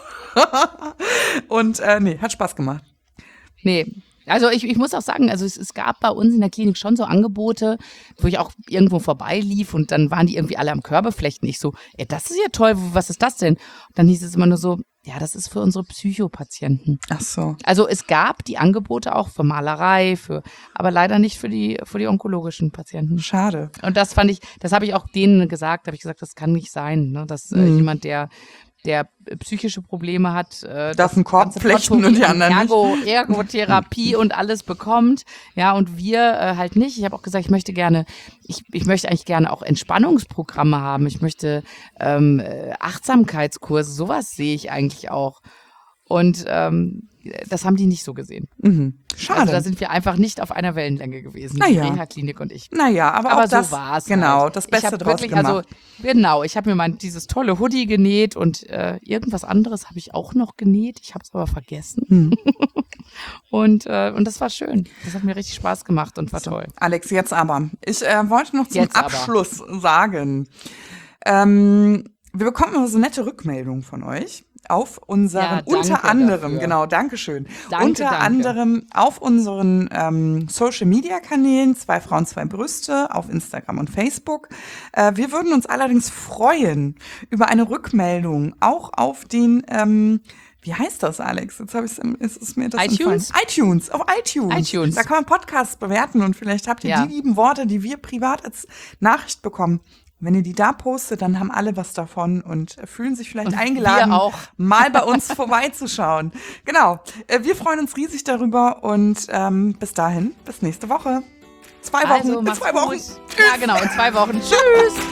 B: und äh, nee, hat Spaß gemacht.
A: Nee. Also ich, ich muss auch sagen, also es, es gab bei uns in der Klinik schon so Angebote, wo ich auch irgendwo vorbeilief und dann waren die irgendwie alle am Körbe flechten. Ich so, ey, das ist ja toll, was ist das denn? Und dann hieß es immer nur so, ja, das ist für unsere Psychopatienten.
B: Ach so.
A: Also es gab die Angebote auch für Malerei, für, aber leider nicht für die, für die onkologischen Patienten.
B: Schade.
A: Und das fand ich, das habe ich auch denen gesagt, habe ich gesagt, das kann nicht sein, ne, dass
B: mhm.
A: äh, jemand, der der psychische Probleme hat, äh,
B: darf einen Korb flechten und die anderen
A: Ergo,
B: nicht.
A: Ergotherapie und alles bekommt, ja, und wir äh, halt nicht. Ich habe auch gesagt, ich möchte gerne, ich, ich möchte eigentlich gerne auch Entspannungsprogramme haben. Ich möchte ähm, Achtsamkeitskurse, sowas sehe ich eigentlich auch. Und ähm, das haben die nicht so gesehen.
B: Mhm. Schade.
A: Also da sind wir einfach nicht auf einer Wellenlänge gewesen,
B: naja.
A: die Reha-Klinik und ich.
B: Naja, aber,
A: aber
B: auch
A: so
B: das,
A: war's
B: genau,
A: halt.
B: das Beste draus
A: wirklich,
B: gemacht.
A: Also, genau, ich habe mir mal dieses tolle Hoodie genäht und äh, irgendwas anderes habe ich auch noch genäht. Ich habe es aber vergessen. Hm. und, äh, und das war schön. Das hat mir richtig Spaß gemacht und war so, toll.
B: Alex, jetzt aber. Ich äh, wollte noch zum
A: jetzt
B: Abschluss aber. sagen, ähm, wir bekommen immer so nette Rückmeldungen von euch. Auf unseren, ja, unter anderem, dafür. genau, Dankeschön.
A: Danke,
B: unter
A: danke.
B: anderem auf unseren ähm, Social-Media-Kanälen, zwei Frauen, zwei Brüste, auf Instagram und Facebook. Äh, wir würden uns allerdings freuen über eine Rückmeldung, auch auf den, ähm, wie heißt das, Alex? Jetzt habe ich es, ist mir das
A: iTunes?
B: Entfallen. iTunes, auf iTunes.
A: iTunes.
B: Da kann man Podcasts bewerten und vielleicht habt ihr
A: ja.
B: die lieben Worte, die wir privat als Nachricht bekommen. Wenn ihr die da postet, dann haben alle was davon und fühlen sich vielleicht
A: und
B: eingeladen,
A: wir auch.
B: mal bei uns vorbeizuschauen. Genau, wir freuen uns riesig darüber und ähm, bis dahin, bis nächste Woche. Zwei Wochen,
A: also,
B: in zwei Wochen.
A: Gut. Ja, genau, in zwei Wochen. Tschüss.